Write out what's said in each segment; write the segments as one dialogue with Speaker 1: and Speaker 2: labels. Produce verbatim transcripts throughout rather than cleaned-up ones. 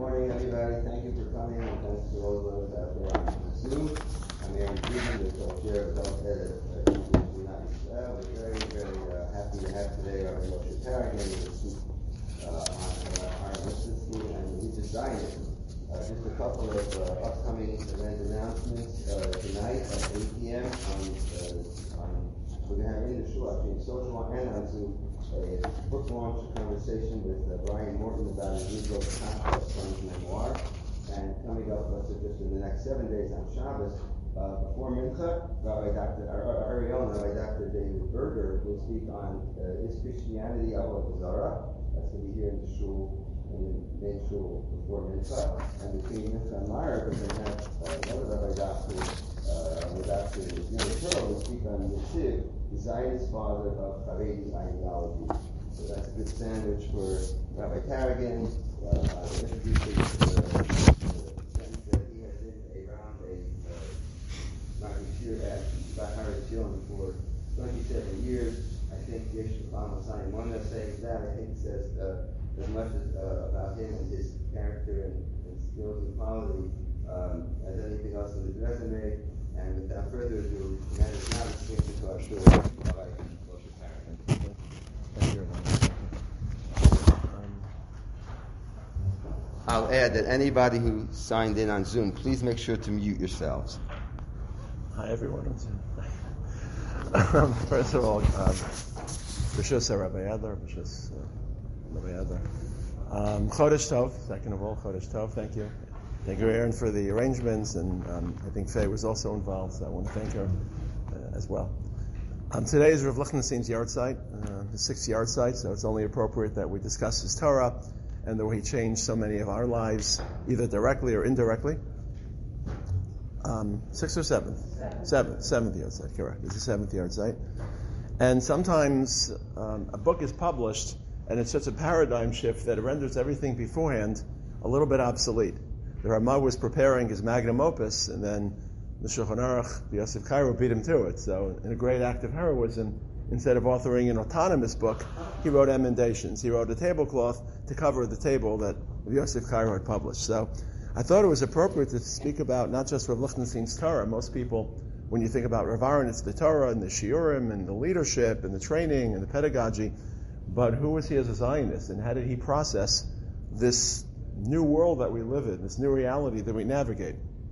Speaker 1: morning, everybody. Thank you for coming, and thanks to all those out there on Zoom. I'm Aaron Friedman, the co-chair of Adult Ed at University United Israel. We're very, very uh, happy to have today our Moshe Tarragon to speak uh, on uh, our Mishnah and religious Zionism. Uh, just a couple of uh, upcoming event announcements uh, tonight at eight p.m. on, uh, on we're going to have in the shul, actually, social and on Zoom, a book launch conversation with uh, Brian Morton about his new book, Conquest from his memoir. And coming up, uh, so just in the next seven days on Shabbos, uh, before Mincha, Rabbi Doctor our very own Rabbi Doctor David Berger will speak on uh, Is Christianity Avodah Zarah? That's going to be here in the shul, in the main shul before Mincha. And between Mincha and Meyer, we're going to have uh, another Rabbi Doctor, uh, Rabbi Doctor Neil Turl, will speak on Yeshiv, the Zionist father of Haredi ideology. So that's a good sandwich for Rabbi Tarragon. Uh, I'll introduce him to the sense that he has been around a Martin Shear at Bahari Chilin for twenty-seven years. I think Yeshua Palmasani, one that says that, I think says uh, as much as, uh, about him and his character and, and skills and quality um, as anything else on his resume. And without further ado, that is now the speaker to our show. Rabbi Moshe Tarragon.
Speaker 2: Thank you. Um,
Speaker 1: I'll add that anybody who signed in on Zoom, please make sure to mute yourselves.
Speaker 2: Hi, everyone on Zoom. um, first of all, um, B'shus Rabbi Adler, B'shus Rabbi Adler. Um, Chodesh Tov, second of all, Chodesh Tov, thank you. Thank you, Aaron, for the arrangements, and um, I think Faye was also involved, so I want to thank her uh, as well. Um, today is Rav Lichtenstein's yard site, uh, the sixth yard site, so it's only appropriate that we discuss his Torah and the way he changed so many of our lives, either directly or indirectly. Um, sixth or seventh? Seventh. Seventh yard site, correct. It's the seventh yard site. And sometimes um, a book is published, and it's such a paradigm shift that it renders everything beforehand a little bit obsolete. The Ramah was preparing his magnum opus, and then the Shulchan Aruch, Yosef Cairo, beat him to it. So, in a great act of heroism, instead of authoring an autonomous book, he wrote emendations. He wrote a tablecloth to cover the table that Yosef Cairo had published. So, I thought it was appropriate to speak about not just Rav Lichtenstein's Torah. Most people, when you think about Rav Aaron, it's the Torah and the Shiurim and the leadership and the training and the pedagogy. But who was he as a Zionist, and how did he process this new world that we live in, this new reality that we navigate?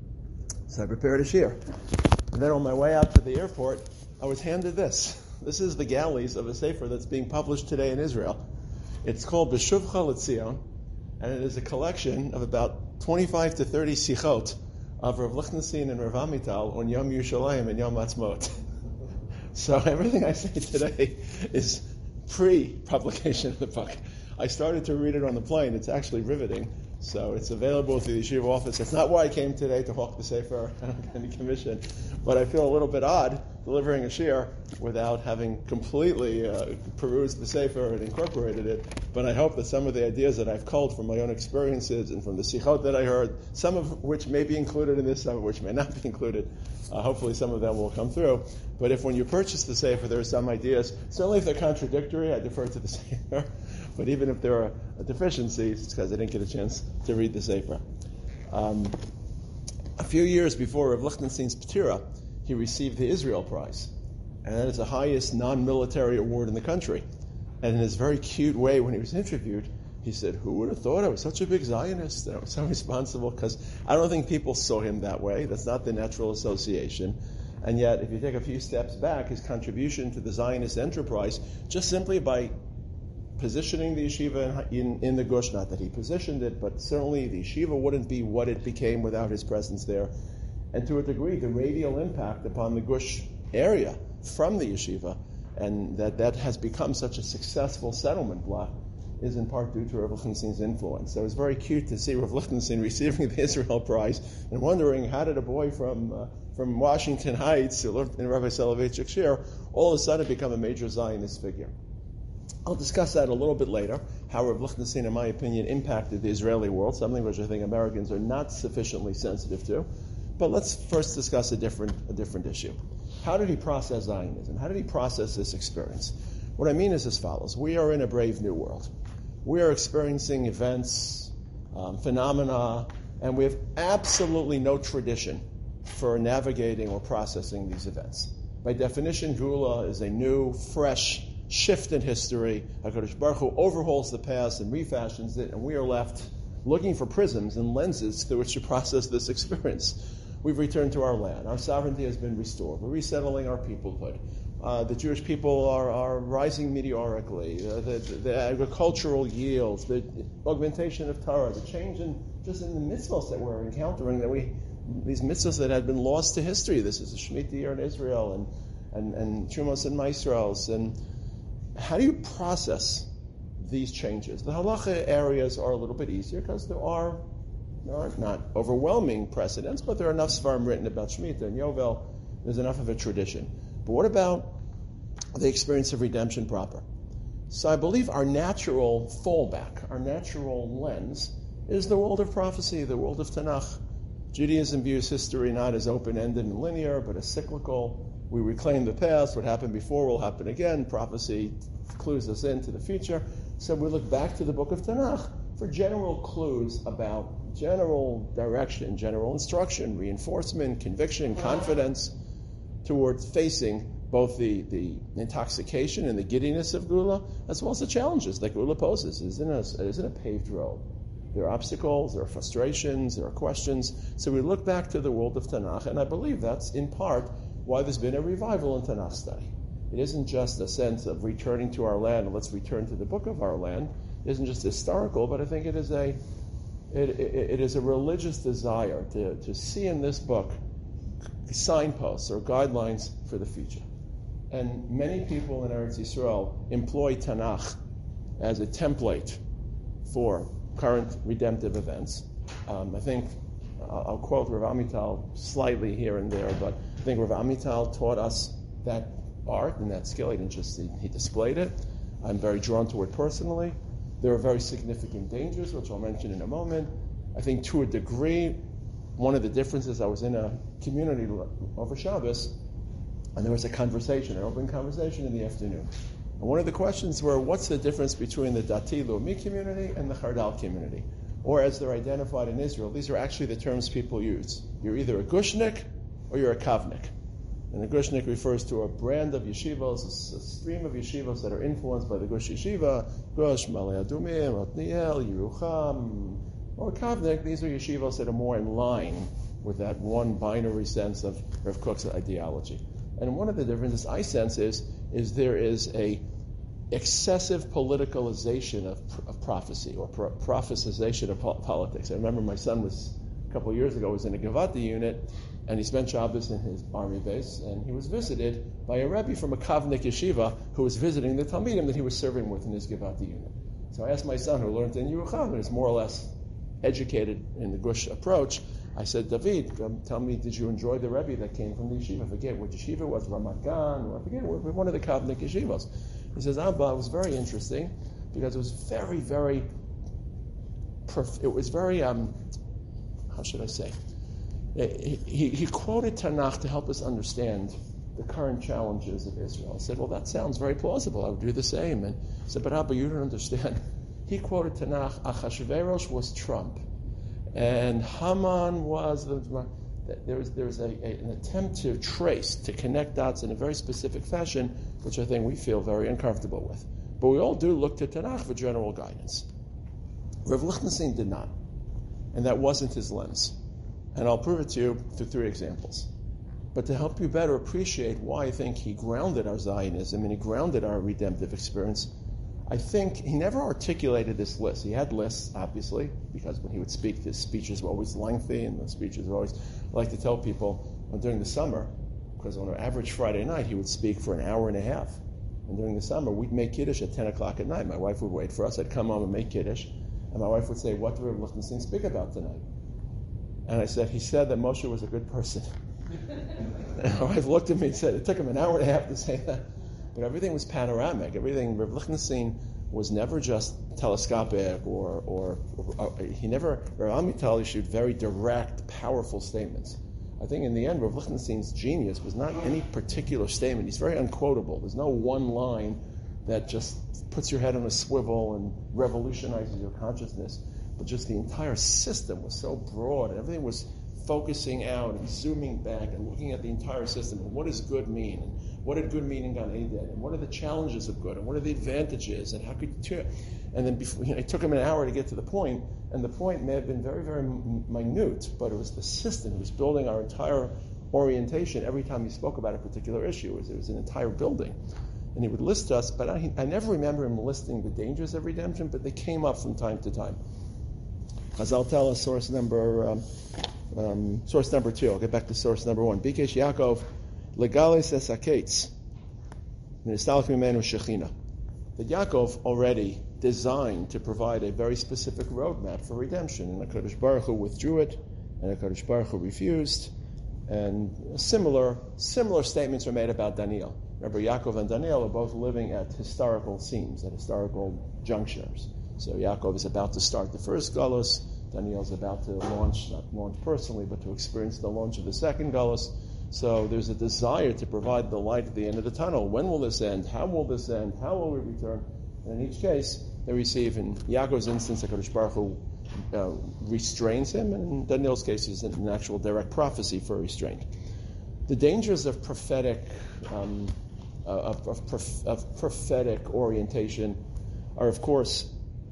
Speaker 2: So I prepared a shir. And then on my way out to the airport, I was handed this. This is the galleys of a sefer that's being published today in Israel. It's called B'Shuvcha L'Tzion, and it is a collection of about twenty-five to thirty sichot of Rav Lichtenstein and Rav Amital on Yom Yerushalayim and Yom Ha'atzmaut. So everything I say today is pre-publication of the book. I started to read it on the plane. It's actually riveting. So it's available through the yeshiva office. It's not why I came today to hawk the sefer. I don't get any commission. But I feel a little bit odd delivering a shir without having completely uh, perused the sefer and incorporated it. But I hope that some of the ideas that I've culled from my own experiences and from the sichot that I heard, some of which may be included in this, some of which may not be included, uh, hopefully some of them will come through. But if when you purchase the sefer there are some ideas, certainly if they're contradictory, I defer to the sefer. But even if there are deficiencies, it's because I didn't get a chance to read the sefer. Um, a few years before Rav Lichtenstein's Petira, he received the Israel Prize. And that is the highest non-military award in the country. And in his very cute way, when he was interviewed, he said, who would have thought I was such a big Zionist, and I was so responsible? Because I don't think people saw him that way. That's not the natural association. And yet, if you take a few steps back, his contribution to the Zionist enterprise, just simply by positioning the yeshiva in, in, in the Gush, not that he positioned it, but certainly the yeshiva wouldn't be what it became without his presence there. And to a degree, the radial impact upon the Gush area from the yeshiva, and that that has become such a successful settlement block, is in part due to Rav Lichtenstein's influence. So it was very cute to see Rav Lichtenstein receiving the Israel Prize and wondering, how did a boy from uh, from Washington Heights, who lived in Rabbi Soloveitchik's shir, all of a sudden become a major Zionist figure? I'll discuss that a little bit later, how Rav Lichtenstein, in my opinion, impacted the Israeli world, something which I think Americans are not sufficiently sensitive to. But let's first discuss a different a different issue. How did he process Zionism? How did he process this experience? What I mean is as follows. We are in a brave new world. We are experiencing events um, phenomena, and we have absolutely no tradition for navigating or processing these events. By definition, Geula is a new, fresh shift in history. HaKadosh Baruch Hu overhauls the past and refashions it, and we are left looking for prisms and lenses through which to process this experience. We've returned to our land. Our sovereignty has been restored. We're resettling our peoplehood. Uh, the Jewish people are, are rising meteorically. Uh, the, the, the agricultural yields, the augmentation of Torah, the change in just in the mitzvahs that we're encountering, that we these mitzvahs that had been lost to history. This is the Shemitah year in Israel, and and and Trumos and Maisrals. And how do you process these changes? The halacha areas are a little bit easier because there are there are not overwhelming precedents, but there are enough svarim written about Shemitah and Yovel. There's enough of a tradition. But what about the experience of redemption proper? So I believe our natural fallback, our natural lens, is the world of prophecy, the world of Tanakh. Judaism views history not as open-ended and linear, but as cyclical. We reclaim the past. What happened before will happen again. Prophecy clues us into the future. So we look back to the book of Tanakh for general clues about general direction, general instruction, reinforcement, conviction, confidence towards facing both the, the intoxication and the giddiness of Geula, as well as the challenges that Geula poses. It isn't a, it isn't a paved road. There are obstacles, there are frustrations, there are questions. So we look back to the world of Tanakh, and I believe that's in part why there's been a revival in Tanakh study. It isn't just a sense of returning to our land, and let's return to the book of our land. It isn't just historical, but I think it is a it, it, it is a religious desire to, to see in this book signposts or guidelines for the future. And many people in Eretz Yisrael employ Tanakh as a template for current redemptive events. Um, I think, uh, I'll quote Rav Amital slightly here and there, but I think Rav Amital taught us that art and that skill. He didn't just, he, he displayed it. I'm very drawn to it personally. There are very significant dangers, which I'll mention in a moment. I think to a degree, one of the differences, I was in a community over Shabbos, and there was a conversation, an open conversation in the afternoon. And one of the questions were, what's the difference between the Dati Leumi community and the Chardal community? Or as they're identified in Israel, these are actually the terms people use. You're either a Gushnik or you're a Kavnik. And a Gushnik refers to a brand of yeshivos, a, a stream of yeshivos that are influenced by the Gush Yeshiva, Gush, Malei Adumim, Otniel, Yerucham. Or Kavnik, these are yeshivos that are more in line with that one binary sense of Rav Kook's ideology. And one of the differences I sense is, is there is a excessive politicalization of, of prophecy or pro- prophesization of po- politics. I remember my son was, a couple of years ago, was in a Gevati unit, and he spent Shabbos in his army base, and he was visited by a Rebbe from a Kavnik yeshiva who was visiting the Talmidim that he was serving with in his Gevati unit. So I asked my son, who learned in Yerucham and is more or less educated in the Gush approach, I said, David, um, tell me, did you enjoy the Rebbe that came from the yeshiva? I forget what yeshiva it was, Ramat Gan, or I forget, one of the Kavnik yeshivas. He says, Abba, it was very interesting because it was very, very, prof- it was very, um, how should I say? He, he, he quoted Tanakh to help us understand the current challenges of Israel. I said, well, that sounds very plausible. I would do the same. And he said, but Abba, you don't understand. He quoted Tanakh, Achashverosh was Trump. And Haman was the, there was there was a, a, an attempt to trace, to connect dots in a very specific fashion, which I think we feel very uncomfortable with. But we all do look to Tanakh for general guidance. Rav Lichtenstein did not, and that wasn't his lens. And I'll prove it to you through three examples. But to help you better appreciate why I think he grounded our Zionism and he grounded our redemptive experience, I think he never articulated this list. He had lists, obviously, because when he would speak, his speeches were always lengthy, and the speeches were always, I like to tell people, well, during the summer, because on an average Friday night, he would speak for an hour and a half. And during the summer, we'd make Kiddush at ten o'clock at night. My wife would wait for us. I'd come home and make Kiddush. And my wife would say, what did Rav Lichtenstein speak about tonight? And I said, he said that Moshe was a good person. And my wife looked at me and said, it took him an hour and a half to say that. But everything was panoramic. Everything, Rav Lichtenstein was never just telescopic or, or, or, or he never, Rav Amital issued very direct, powerful statements. I think in the end, Rav Lichtenstein's genius was not any particular statement. He's very unquotable. There's no one line that just puts your head on a swivel and revolutionizes your consciousness. but just the entire system was so broad, and everything was focusing out and zooming back and looking at the entire system, and what does good mean, and what did good mean in Gan Eden, and what are the challenges of good, and what are the advantages, and how could you do it? And then before, you know, it took him an hour to get to the point, and the point may have been very, very minute, but it was the system. It was building our entire orientation every time he spoke about a particular issue. It was, it was an entire building. And he would list us, but I, I never remember him listing the dangers of redemption, but they came up from time to time. Chazal tell us source number um, um, source number two. I'll get back to source number one. Bikesh Yaakov legales esaketz v'nistalach mimenu shechina. That Yaakov already designed to provide a very specific roadmap for redemption, and HaKadosh Baruch Hu withdrew it, and HaKadosh Baruch Hu refused, and similar similar statements are made about Daniel. Remember, Yaakov and Daniel are both living at historical scenes, at historical junctures. So Yaakov is about to start the first Galus. Daniel is about to launch, not launch personally, but to experience the launch of the second Galus. So there's a desire to provide the light at the end of the tunnel. When will this end? How will this end? How will we return? And in each case, they receive, in Yaakov's instance, HaKadosh Baruch Hu uh, restrains him, and in Daniel's case, is an actual direct prophecy for restraint. The dangers of prophetic um, uh, of, of, prof- of prophetic orientation are, of course,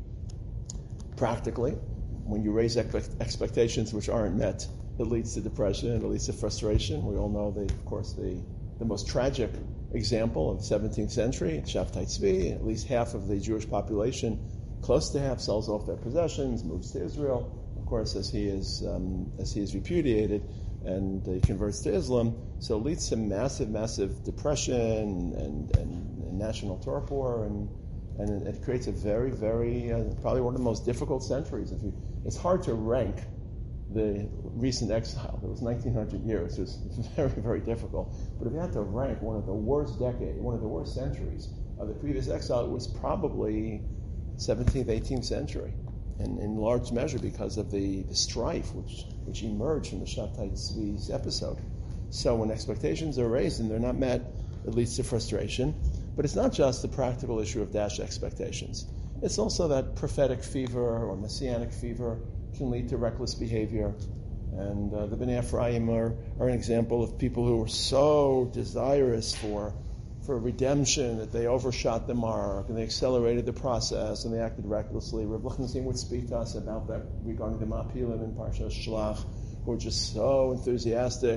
Speaker 2: practically, when you raise expect- expectations which aren't met, it leads to depression, it leads to frustration. We all know, the, of course, the, the most tragic example of the seventeenth century, Shabtai Tzvi. At least half of the Jewish population, close to half, sells off their possessions, moves to Israel. Of course, as he is um, as he is repudiated, and he converts to Islam, so it leads to massive, massive depression and, and, and national torpor, and and it creates a very, very uh, probably one of the most difficult centuries. If you, it's hard to rank the recent exile. It was nineteen hundred years. It was very, very difficult. But if you had to rank one of the worst decades, one of the worst centuries of the previous exile, it was probably seventeenth, eighteenth century, and in large measure because of the, the strife which which emerged from the Shabtai Tzvi's episode. So when expectations are raised and they're not met, it leads to frustration. But it's not just the practical issue of dashed expectations. It's also that prophetic fever or messianic fever can lead to reckless behavior. And uh, the Bnei Ephraim are, are an example of people who were so desirous for for redemption that they overshot the mark and they accelerated the process and they acted recklessly. Rav Lichtenstein would speak to us about that regarding the Ma'apilim in Parshas Shlach, who were just so enthusiastic,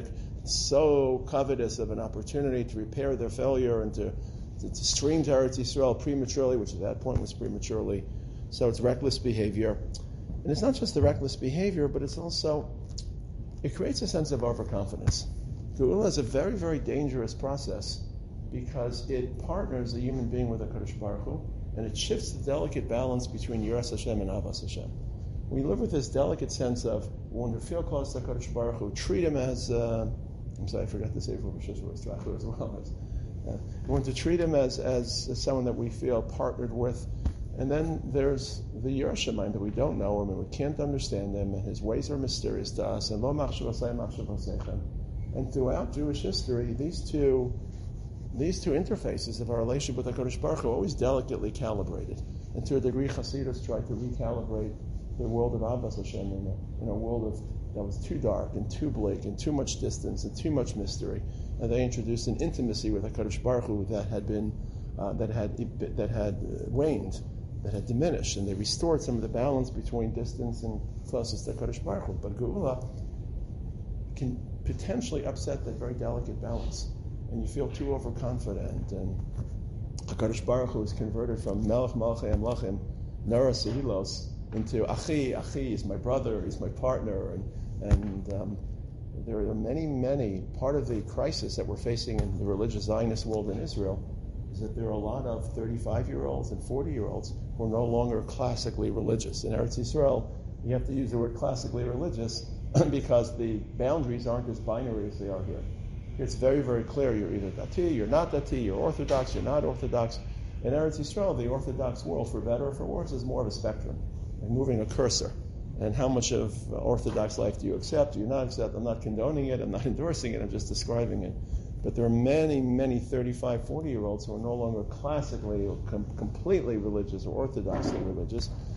Speaker 2: so covetous of an opportunity to repair their failure and to, to, to stream to Eretz Yisrael prematurely, which at that point was prematurely. So it's reckless behavior. And it's not just the reckless behavior, but it's also, it creates a sense of overconfidence. Geula is a very, very dangerous process because it partners the human being with HaKadosh Baruch Hu, and it shifts the delicate balance between Yiras Hashem and Avas Hashem. We live with this delicate sense of, we want to feel close to HaKadosh Baruch Hu, treat him as, uh, I'm sorry, I forgot to say for Rishis as well. As, uh, we want to treat him as, as, as someone that we feel partnered with. And then there's the Yerushalayim that we don't know him and we can't understand him, and his ways are mysterious to us. And lo machshav asay machshav asaychem. And throughout Jewish history, these two these two interfaces of our relationship with HaKadosh Baruch Hu are always delicately calibrated. And to a degree, Hasidus tried to recalibrate the world of Avas Hashem in a, in a world of, that was too dark and too bleak and too much distance and too much mystery. And they introduced an intimacy with HaKadosh Baruch Hu that had been uh, that had that had waned, that had diminished, and they restored some of the balance between distance and closeness to HaKadosh Baruch Hu. But Geula can potentially upset that very delicate balance, and you feel too overconfident, and HaKadosh Baruch Hu is converted from Melech Malchei Amlachim, Nara Sehilos, into Achi, Achi is my brother, he's my partner, and, and um, there are many, many, part of the crisis that we're facing in the religious Zionist world in Israel is that there are a lot of thirty-five-year-olds and forty-year-olds who are no longer classically religious. In Eretz Yisrael, you have to use the word classically religious because the boundaries aren't as binary as they are here. It's very, very clear. You're either Dati, you're not Dati, you're Orthodox, you're not Orthodox. In Eretz Yisrael, the Orthodox world, for better or for worse, is more of a spectrum, like moving a cursor. And how much of Orthodox life do you accept? Do you not accept? I'm not condoning it. I'm not endorsing it. I'm just describing it. But there are many, many thirty-five, forty-year-olds who are no longer classically or com- completely religious or orthodoxly religious.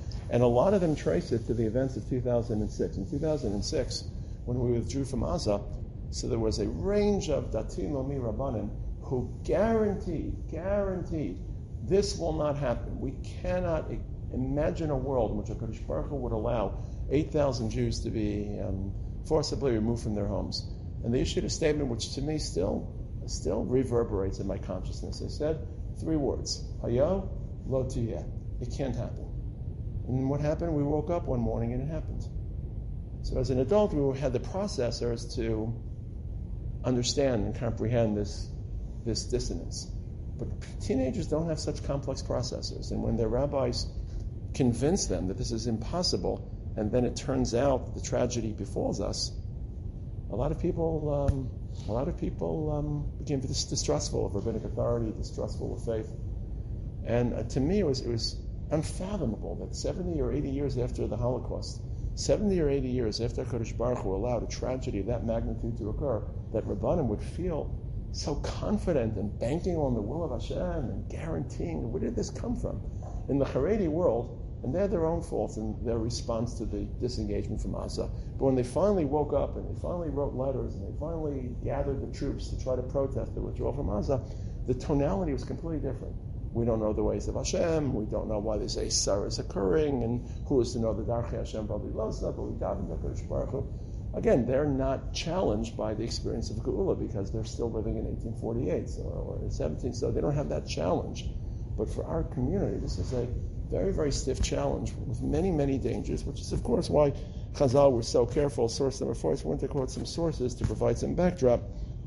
Speaker 2: And a lot of them trace it to the events of two thousand six. In two thousand six, when we withdrew from Gaza, so there was a range of Datim Lomi Rabbanim who guaranteed, guaranteed, this will not happen. We cannot imagine a world in which HaKadosh Baruch Hu would allow eight thousand Jews to be um, forcibly removed from their homes. And they issued a statement which to me still still reverberates in my consciousness. They said three words, Hayo Lo Tiyeh. It can't happen. And what happened? We woke up one morning and it happened. So as an adult, we had the processors to understand and comprehend this, this dissonance. But teenagers don't have such complex processors. And when their rabbis convince them that this is impossible, and then it turns out that the tragedy befalls us, a lot of people, um, a lot of people um, became dis- distrustful of rabbinic authority, distrustful of faith. And uh, to me, it was, it was unfathomable that seventy or eighty years after the Holocaust, seventy or eighty years after HaKadosh Baruch Hu allowed a tragedy of that magnitude to occur, that Rabbanim would feel so confident and banking on the will of Hashem and guaranteeing, where did this come from? In the Haredi world, and they had their own faults in their response to the disengagement from Gaza. But when they finally woke up and they finally wrote letters and they finally gathered the troops to try to protest the withdrawal from Gaza, the tonality was completely different. We don't know the ways of Hashem. We don't know why they say Sarah is occurring, and who is to know the Darchei Hashem Bali Losna, but we daven HaKadosh Baruch Hu. Again, they're not challenged by the experience of Geula because they're still living in eighteen forty-eight or, or seventeen, so they don't have that challenge. But for our community, this is a very, very stiff challenge with many, many dangers, which is, of course, why Chazal were so careful. Source number four, I want to quote some sources to provide some backdrop.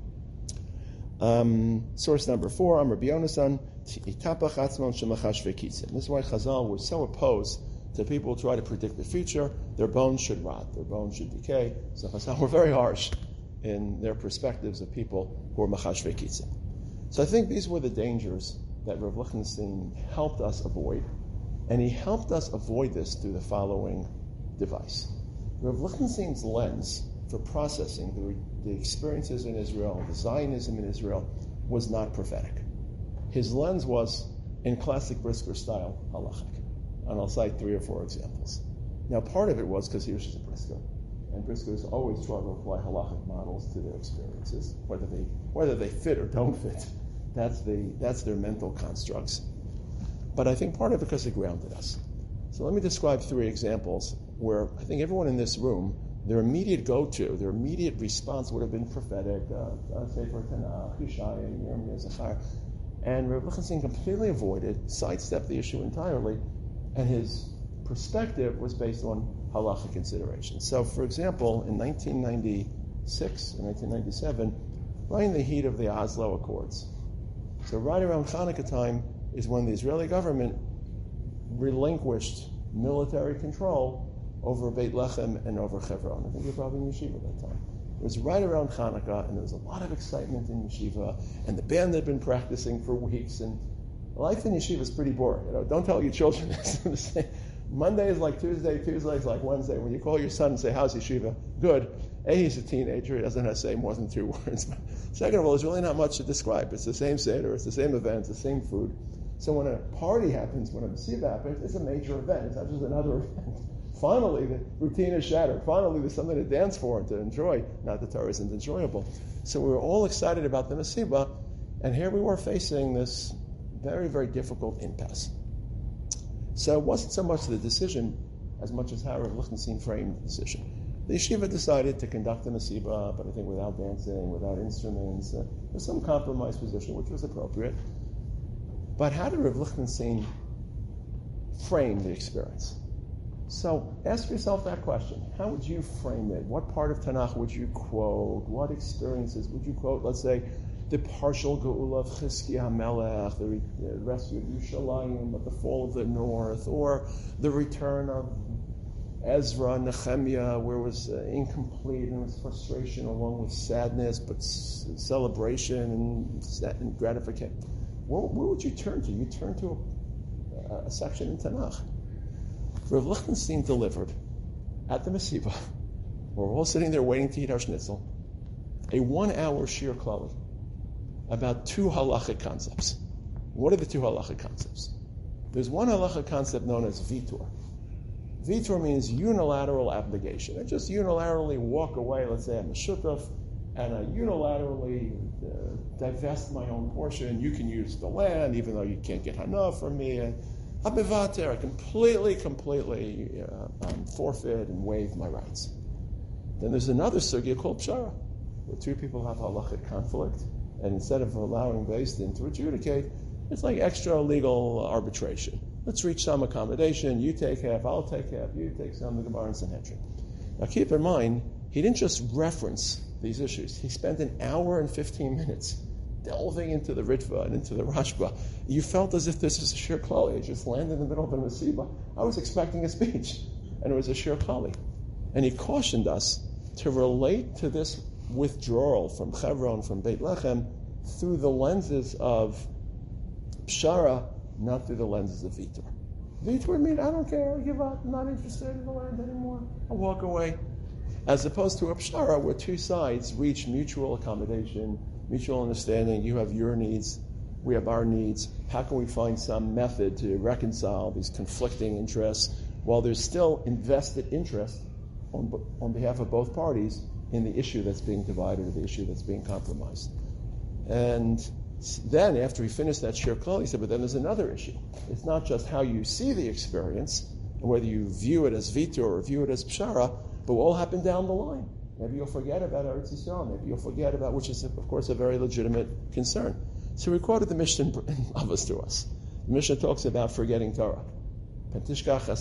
Speaker 2: Um, source number four, Amar Bionasan, Itapach Atzmon Shemachash Vekitzim. This is why Chazal were so opposed to people who try to predict the future. Their bones should rot, their bones should decay. So Chazal were very harsh in their perspectives of people who are Machash Vekitzim. So I think these were the dangers that Rav Lichtenstein helped us avoid. And he helped us avoid this through the following device. Rav Lichtenstein's lens for processing the, the experiences in Israel, the Zionism in Israel, was not prophetic. His lens was, in classic Brisker style, halachic. And I'll cite three or four examples. Now, part of it was because he was just a Brisker. And Briskers always try to apply halachic models to their experiences, whether they whether they fit or don't fit. That's the that's their mental constructs. But I think part of it because it grounded us. So let me describe three examples where I think everyone in this room, their immediate go-to, their immediate response would have been prophetic, uh, Sefer Tanakh, Yeshaya, Yirmiyah, Zechariah. And Rav Lichtenstein completely avoided, sidestepped the issue entirely, and his perspective was based on halachic considerations. So, for example, in nineteen ninety-six or nineteen ninety-seven, right in the heat of the Oslo Accords, so right around Hanukkah time is when the Israeli government relinquished military control over Beit Lechem and over Hebron. I think you're probably in yeshiva at that time. It was right around Hanukkah, and there was a lot of excitement in yeshiva, and the band had been practicing for weeks, and life in yeshiva is pretty boring. You know, don't tell your children this. Monday is like Tuesday, Tuesday is like Wednesday. When you call your son and say, how's yeshiva? Good. A, he's a teenager, he doesn't have to say more than two words. Second of all, there's really not much to describe. It's the same Seder, it's the same event, it's the same food. So when a party happens, when a Mesiva happens, it's a major event. It's not just another event. Finally, the routine is shattered. Finally, there's something to dance for and to enjoy. Not that Torah isn't enjoyable. So we were all excited about the Mesiva, and here we were facing this very, very difficult impasse. So it wasn't so much the decision as much as how Rav Lichtenstein framed the decision. The yeshiva decided to conduct the Mesiva, but I think without dancing, without instruments. Uh, there's some compromise position, which was appropriate. But how did Rav Lichtenstein frame the experience? So ask yourself that question. How would you frame it? What part of Tanakh would you quote? What experiences would you quote? Let's say the partial Geula of Chizki HaMelech, the, re- the rescue of Yerushalayim, of the fall of the north, or the return of Ezra, Nehemiah, where it was uh, incomplete and it was frustration along with sadness, but s- celebration and, and gratification. Where, where would you turn to? You turn to a, a section in Tanakh. Rav Lichtenstein delivered at the Mesiva, we're all sitting there waiting to eat our schnitzel, a one-hour shir klali about two halachic concepts. What are the two halachic concepts? There's one halachic concept known as vitur. Vitor means unilateral abnegation. I just unilaterally walk away, let's say I'm a shutaf, and I unilaterally uh, divest my own portion. You can use the land, even though you can't get hana from me. And I'm mevater. I completely, completely uh, um, forfeit and waive my rights. Then there's another sugya called pshara, where two people have halachic conflict, and instead of allowing Beis Din to adjudicate, it's like extra legal arbitration. Let's reach some accommodation. You take half, I'll take half. You take some. The Gemara and Sanhedrin. Now, keep in mind, he didn't just reference these issues. He spent an hour and fifteen minutes delving into the Ritva and into the Rashba. You felt as if this is a shir klali. It just landed in the middle of the Masiba. I was expecting a speech, and it was a shir klali. And he cautioned us to relate to this withdrawal from Chevron, from Beit Lechem, through the lenses of pshara, not through the lenses of Vitor. Vitor means, I don't care, I give up, I'm not interested in the land anymore, I'll walk away. As opposed to a pshara, where two sides reach mutual accommodation, mutual understanding. You have your needs, we have our needs. How can we find some method to reconcile these conflicting interests while there's still invested interest on, on behalf of both parties in the issue that's being divided or the issue that's being compromised? And then, after he finished that shir klal, he said, but then there's another issue. It's not just how you see the experience, and whether you view it as Vitor or view it as pshara, but what will happen down the line. Maybe you'll forget about Eretz Yisrael, maybe you'll forget about, which is, of course, a very legitimate concern. So we quoted the Mishnah in Avos to us. The Mishnah talks about forgetting Torah. So the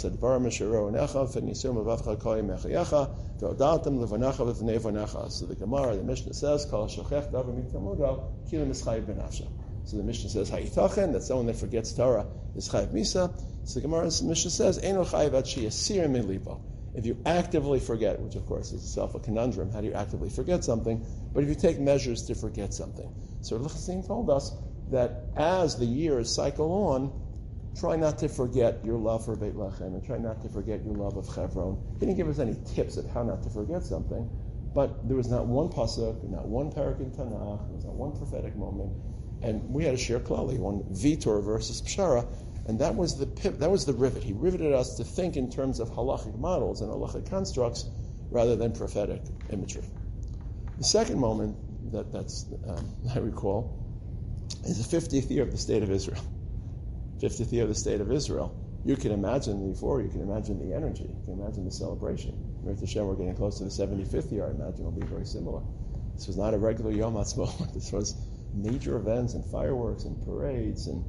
Speaker 2: Gemara, the Mishnah says, so the Mishnah says, that someone that forgets Torah is chayiv misa. So the Gemara, the Mishnah says, if you actively forget, which of course is itself a conundrum, how do you actively forget something? But if you take measures to forget something. So Lichtenstein told us that as the years cycle on, try not to forget your love for Beit Lechem, and try not to forget your love of Chevron. He didn't give us any tips of how not to forget something, but there was not one pasuk, not one parak in Tanakh, there was not one prophetic moment, and we had a shir klali, one Vitor versus pshara, and that was the pip, that was the rivet. He riveted us to think in terms of halachic models and halachic constructs rather than prophetic imagery. The second moment that that's um, I recall is the fiftieth year of the State of Israel. fiftieth year of the State of Israel. You can imagine before, you can imagine the energy, you can imagine the celebration. With Hashem, we're getting close to the seventy-fifth year, I imagine it'll be very similar. This was not a regular Yom HaTzmaut. This was major events and fireworks and parades. And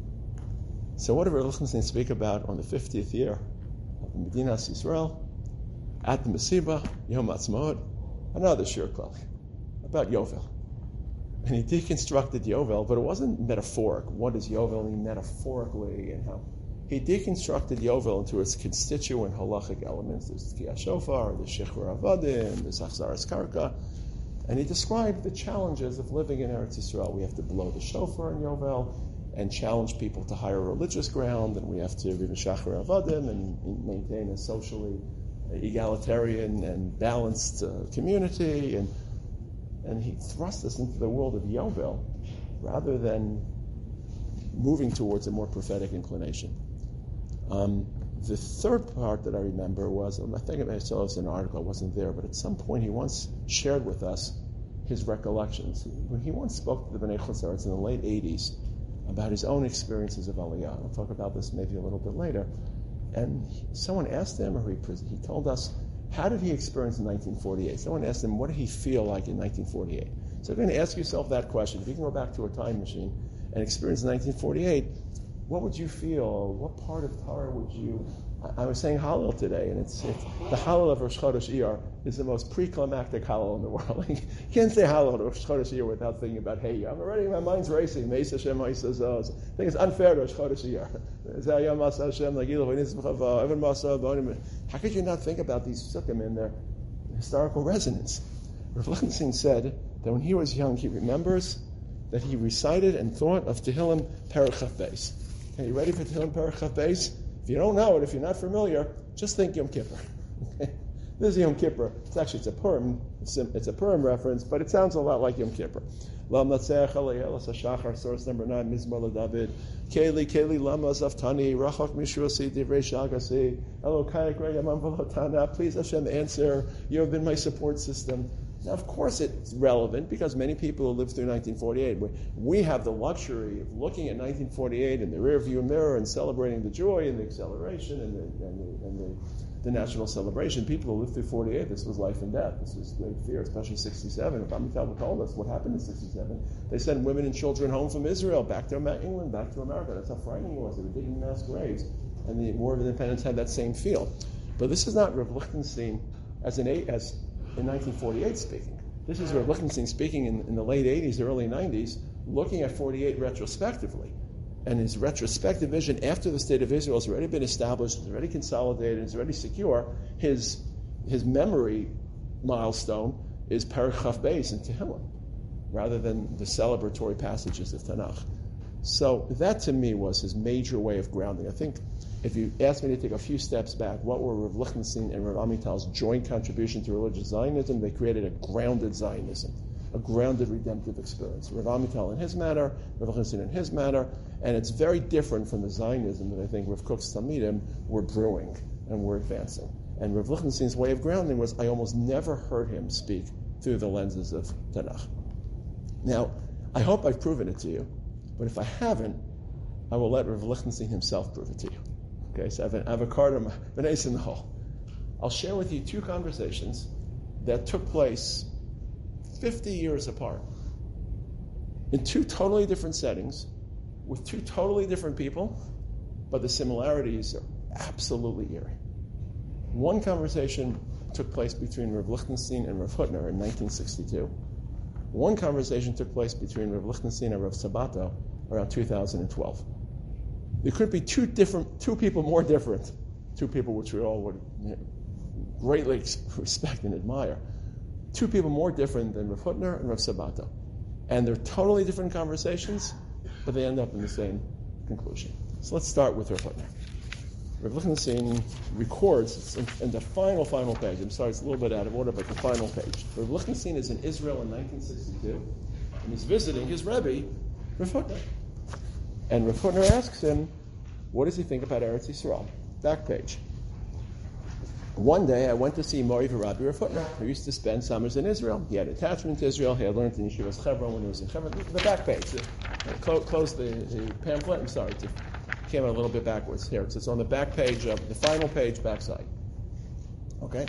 Speaker 2: so what did Rav Lichtenstein speak about on the fiftieth year of Medinas Yisrael? At the Masiba, Yom HaTzmaut, another shir klali about Yovel. And he deconstructed Yovel, but it wasn't metaphoric. What does Yovel mean metaphorically, and how? He deconstructed Yovel into its constituent halachic elements. There's Tkiyah Shofar, there's Shechur Avadim, there's Achzaras Karka. And he described the challenges of living in Eretz Yisrael. We have to blow the shofar in Yovel and challenge people to higher religious ground, and we have to read the Shechur Avadim and maintain a socially egalitarian and balanced uh, community. And And he thrust us into the world of Yovel rather than moving towards a more prophetic inclination. Um, the third part that I remember was, I think I saw this in an article, I wasn't there, but at some point he once shared with us his recollections. He, he once spoke to the Bnei Chutz La'aretz in the late eighties about his own experiences of Aliyah. I'll talk about this maybe a little bit later. And he, someone asked him, or he, he told us, how did he experience in nineteen forty-eight? Someone asked him, what did he feel like in nineteen forty-eight? So you're going to ask yourself that question. If you can go back to a time machine and experience nineteen forty-eight, what would you feel? What part of Torah would you... I, I was saying Hallel today, and it's, it's the Hallel of Rosh Chodesh Iyar is the most pre-climactic Hallel in the world. You can't say Hallel of Rosh Chodesh Iyar without thinking about, hey, I'm already, my mind's racing. Meis Hashem, Meis Hazos. I think it's unfair to Rosh Chodesh Iyar. How could you not think about these psukim in their historical resonance? Rav Lichtenstein said that when he was young, he remembers that he recited and thought of Tehillim Perek Chaf Beis. Are you ready for Tehillim Perek Chaf Beis? If you don't know it, if you're not familiar, just think Yom Kippur. Okay? This is Yom Kippur. It's actually, it's a Purim, it's a Purim reference, but it sounds a lot like Yom Kippur. Lam Natseach Alayel Shachar, source number nine, Mizmor LaDavid. Keli, Keli, Lama Zaftani, Rachak Mishuasi, Divrei Shagasi, Elokai Greg Amam Velotana. Please Hashem, answer. You have been my support system. Now, of course, it's relevant because many people who lived through nineteen forty-eight, we, we have the luxury of looking at nineteen forty-eight in the rearview mirror and celebrating the joy and the acceleration and the, and the, and the, the national celebration. People who lived through forty-eight, this was life and death. This was great fear, especially sixty-seven. If Amitabh told us what happened in sixty-seven, they sent women and children home from Israel, back to England, back to America. That's how frightening it was. They were digging mass graves. And the War of Independence had that same feel. But this is not Rav Lichtenstein as an as in nineteen forty-eight speaking. This is Rav Lichtenstein speaking in, in the late eighties, early nineties, looking at forty-eight retrospectively. And his retrospective vision after the State of Israel has already been established, it's already consolidated, it's already secure, his his memory milestone is Perek Chaf Beis in Tehillim, rather than the celebratory passages of Tanakh. So that to me was his major way of grounding. I think if you asked me to take a few steps back, what were Rav Lichtenstein and Rav Amital's joint contribution to religious Zionism? They created a grounded Zionism, a grounded redemptive experience. Rav Amital in his manner, Rav Lichtenstein in his manner, and it's very different from the Zionism that I think Rav Kook's Talmidim were brewing and were advancing. And Rav Lichtenstein's way of grounding was I almost never heard him speak through the lenses of Tanakh. Now, I hope I've proven it to you, but if I haven't, I will let Rav Lichtenstein himself prove it to you. Okay, so I have, an, I have a card on my ace in the hole. I'll share with you two conversations that took place fifty years apart in two totally different settings with two totally different people, but the similarities are absolutely eerie. One conversation took place between Rav Lichtenstein and Rav Hutner in nineteen sixty-two. One conversation took place between Rav Lichtenstein and Rav Sabato around two thousand twelve. There could be two different, two people more different, two people which we all would you know, greatly respect and admire. Two people more different than Rav Hutner and Rav Sabato. And they're totally different conversations, but they end up in the same conclusion. So let's start with Rav Hutner. Rav Lichtenstein records, it's in, in the final, final page. I'm sorry, it's a little bit out of order, but the final page. Rav Lichtenstein is in Israel in nineteen sixty-two, and he's visiting his Rebbe, Rav Hutner. And Rav Hutner asks him, what does he think about Eretz Yisrael? Back page. One day I went to see Mori Rabbi Rav Hutner, who used to spend summers in Israel. He had attachment to Israel. He had learned in Yeshivas Hebron when he was in Hebron. The back page. The, close, close the, the pamphlet. I'm sorry, it came out a little bit backwards. Here, it's on the back page of the final page, backside. Okay?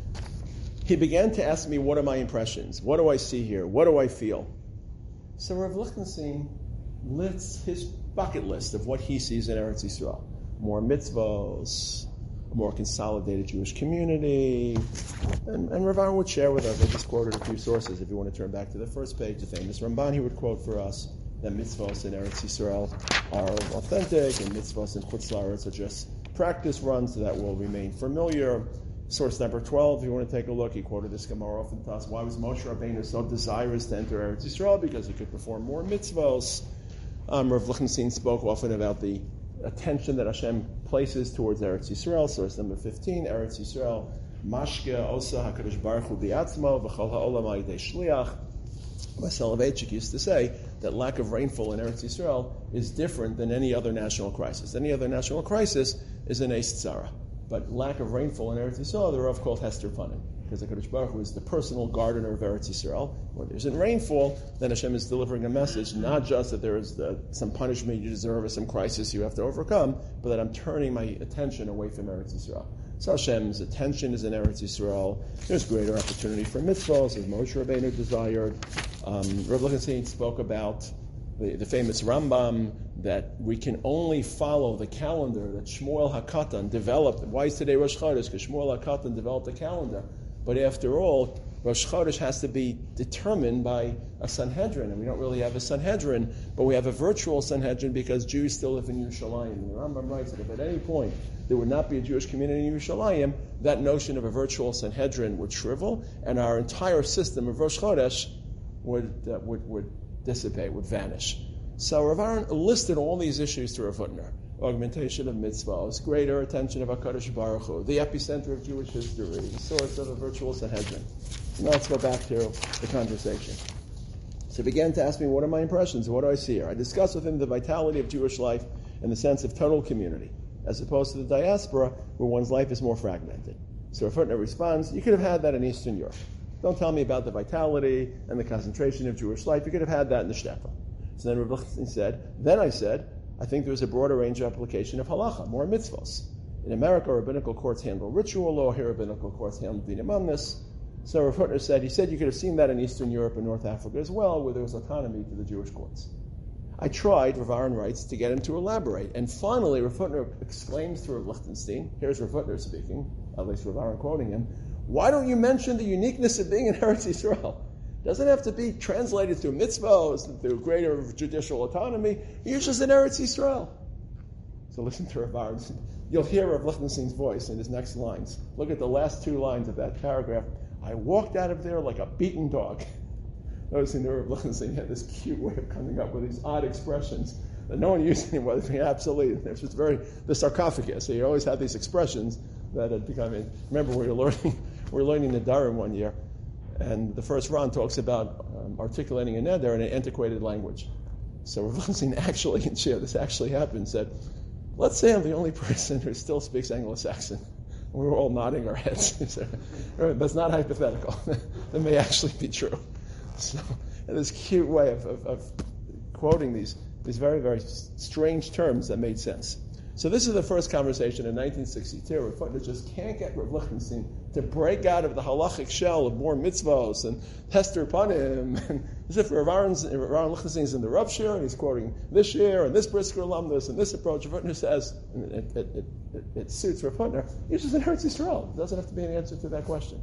Speaker 2: He began to ask me, what are my impressions? What do I see here? What do I feel? So Rav Lichtenstein lists his bucket list of what he sees in Eretz Yisrael. More mitzvos, a more consolidated Jewish community. And, and Rav Aaron would share with us, I just quoted a few sources. If you want to turn back to the first page, the famous Ramban, he would quote for us that mitzvos in Eretz Yisrael are authentic and mitzvos in Chutz La'aretz are just practice runs that will remain familiar. Source number twelve, if you want to take a look, he quoted this Gemara often to us. Why was Moshe Rabbeinu so desirous to enter Eretz Yisrael? Because he could perform more mitzvos. Um, Rav Lichtenstein spoke often about the attention that Hashem places towards Eretz Yisrael. Source number fifteen, Eretz Yisrael, Mashke Osa HaKadosh Baruch Hu B'Yatzmo V'chol Ha'olam Ha'idei Shliach. Soloveitchik used to say that lack of rainfall in Eretz Yisrael is different than any other national crisis. Any other national crisis is an Eis Tzara. But lack of rainfall in Eretz Yisrael, the Rav called Hester Panim. Because the Kadosh Baruch Hu is the personal gardener of Eretz Yisrael. When there isn't rainfall, then Hashem is delivering a message, not just that there is the, some punishment you deserve or some crisis you have to overcome, but that I'm turning my attention away from Eretz Yisrael. So Hashem's attention is in Eretz Yisrael. There's greater opportunity for mitzvahs, as Moshe Rabbeinu desired. Um, Rav Lichtenstein spoke about the, the famous Rambam, that we can only follow the calendar that Shmuel HaKatan developed. Why is today Rosh Chodesh? Because Shmuel HaKatan developed a calendar. But after all, Rosh Chodesh has to be determined by a Sanhedrin, and we don't really have a Sanhedrin, but we have a virtual Sanhedrin because Jews still live in Yerushalayim. And the Rambam writes that if at any point there would not be a Jewish community in Yerushalayim, that notion of a virtual Sanhedrin would shrivel, and our entire system of Rosh Chodesh would uh, would, would dissipate, would vanish. So Rav Aaron listed all these issues to Rav Hutner. augmentation of mitzvahs, greater attention of HaKadosh Baruch Hu, the epicenter of Jewish history, the source of a virtual Sanhedrin. Now let's go back to the conversation. So he began to ask me, what are my impressions? What do I see here? I discussed with him the vitality of Jewish life and the sense of total community, as opposed to the diaspora, where one's life is more fragmented. So Rav Hutner responds, you could have had that in Eastern Europe. Don't tell me about the vitality and the concentration of Jewish life. You could have had that in the shtetl. So then Rav Lichtenstein said, then I said, I think there was a broader range of application of halacha, more mitzvos. In America, rabbinical courts handle ritual law. Here, rabbinical courts handle din imamnis. So Rav Hutner said, he said you could have seen that in Eastern Europe and North Africa as well, where there was autonomy to the Jewish courts. I tried, Rav Aaron writes, to get him to elaborate. And finally, Rav Hutner exclaims to Rav Lichtenstein, here's Rav Hutner speaking, at least Rav Aaron quoting him, why don't you mention the uniqueness of being in Eretz Yisrael? Doesn't have to be translated through mitzvahs, through greater judicial autonomy. You're just in Eretz Yisrael. So listen to Rav Aaron. You'll hear Rav Lichtenstein's voice in his next lines. Look at the last two lines of that paragraph. I walked out of there like a beaten dog. Noticing that Rav Lichtenstein had this cute way of coming up with these odd expressions that no one used anymore. It's absolutely, it's just very, the sarcophagus. So you always have these expressions that had become, remember we were learning, we were learning the Dharam one year, and the first Ron talks about um, articulating a neder in an antiquated language. So Rav Lichtenstein actually, and share this actually happened, said, let's say I'm the only person who still speaks Anglo-Saxon. And we were all nodding our heads. That's not hypothetical. That may actually be true. So, in this cute way of, of, of quoting these, these very, very strange terms that made sense. So this is the first conversation in nineteen sixty-two. Rav Hutner just can't get Rav Lichtenstein to break out of the halachic shell of more mitzvahs and Hester Panim. And as if Rav Aaron Lichtenstein's in the Rav Shir, and he's quoting this year and this Brisker alumnus and this approach. Rav Hutner says, and it, it, it, it, it suits Rav Hutner, he's just in Eretz Yisrael. It doesn't have to be an answer to that question.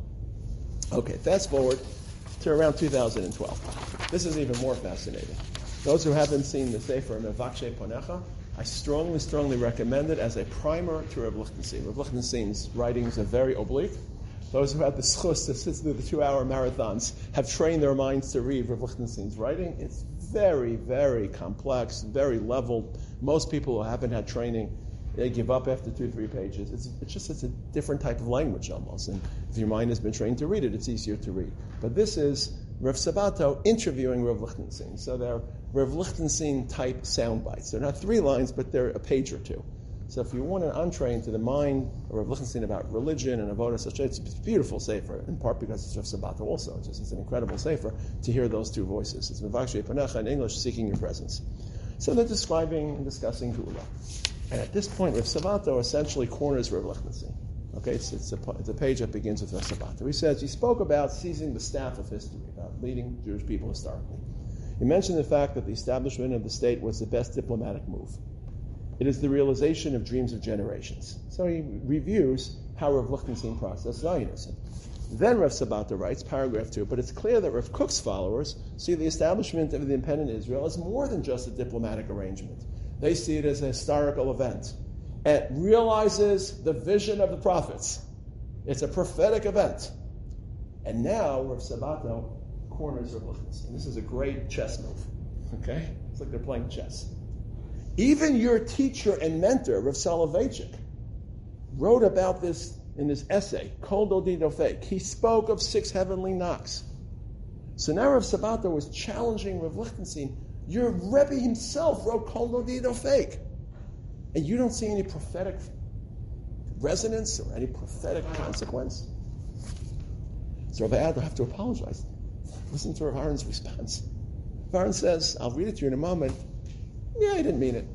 Speaker 2: Okay, fast forward to around two thousand twelve. This is even more fascinating. Those who haven't seen the Sefer Mevakshe Ponecha, I strongly, strongly recommend it as a primer to Rav Lichtenstein. Rav Lichtenstein's writings are very oblique. Those who have the schus to sit through the two-hour marathons have trained their minds to read Rav Lichtenstein's writing. It's very, very complex, very leveled. Most people who haven't had training, they give up after two, three pages. It's, it's just it's a different type of language almost. And if your mind has been trained to read it, it's easier to read. But this is Rav Sabato interviewing Rav Lichtenstein. So they're Rav Lichtenstein type sound bites. They're not three lines, but they're a page or two. So if you want an entree into the mind of Rav Lichtenstein about religion and avodah such, it's a beautiful sefer, in part because it's Rav Sabato also. It's just it's an incredible sefer to hear those two voices. It's Mevakshe Panecha in English, seeking your presence. So they're describing and discussing Geula. And at this point, Rav Sabato essentially corners Rav Lichtenstein. Okay, it's, it's, a, it's a page that begins with Rav Sabato. He says, he spoke about seizing the staff of history, about leading Jewish people historically. He mentioned the fact that the establishment of the state was the best diplomatic move. It is the realization of dreams of generations. So he reviews how Rav Lichtenstein processed Zionism. Then Rav Sabato writes, paragraph two, but it's clear that Rav Kook's followers see the establishment of the independent Israel as more than just a diplomatic arrangement. They see it as a historical event. It realizes the vision of the prophets. It's a prophetic event. And now Rav Sabato corners Rav Lichtenstein. This is a great chess move. Okay? It's like they're playing chess. Even your teacher and mentor, Rav Soloveitchik, wrote about this in his essay, Kol Dodi Dofek. He spoke of six heavenly knocks. So now Rav Sabato was challenging Rav Lichtenstein. Your Rebbe himself wrote Kol Dodi Dofek. And you don't see any prophetic resonance or any prophetic consequence? So Rav Adler have to apologize. Listen to Rav Aaron's response. Rav Aaron says, I'll read it to you in a moment. Yeah, he didn't mean it.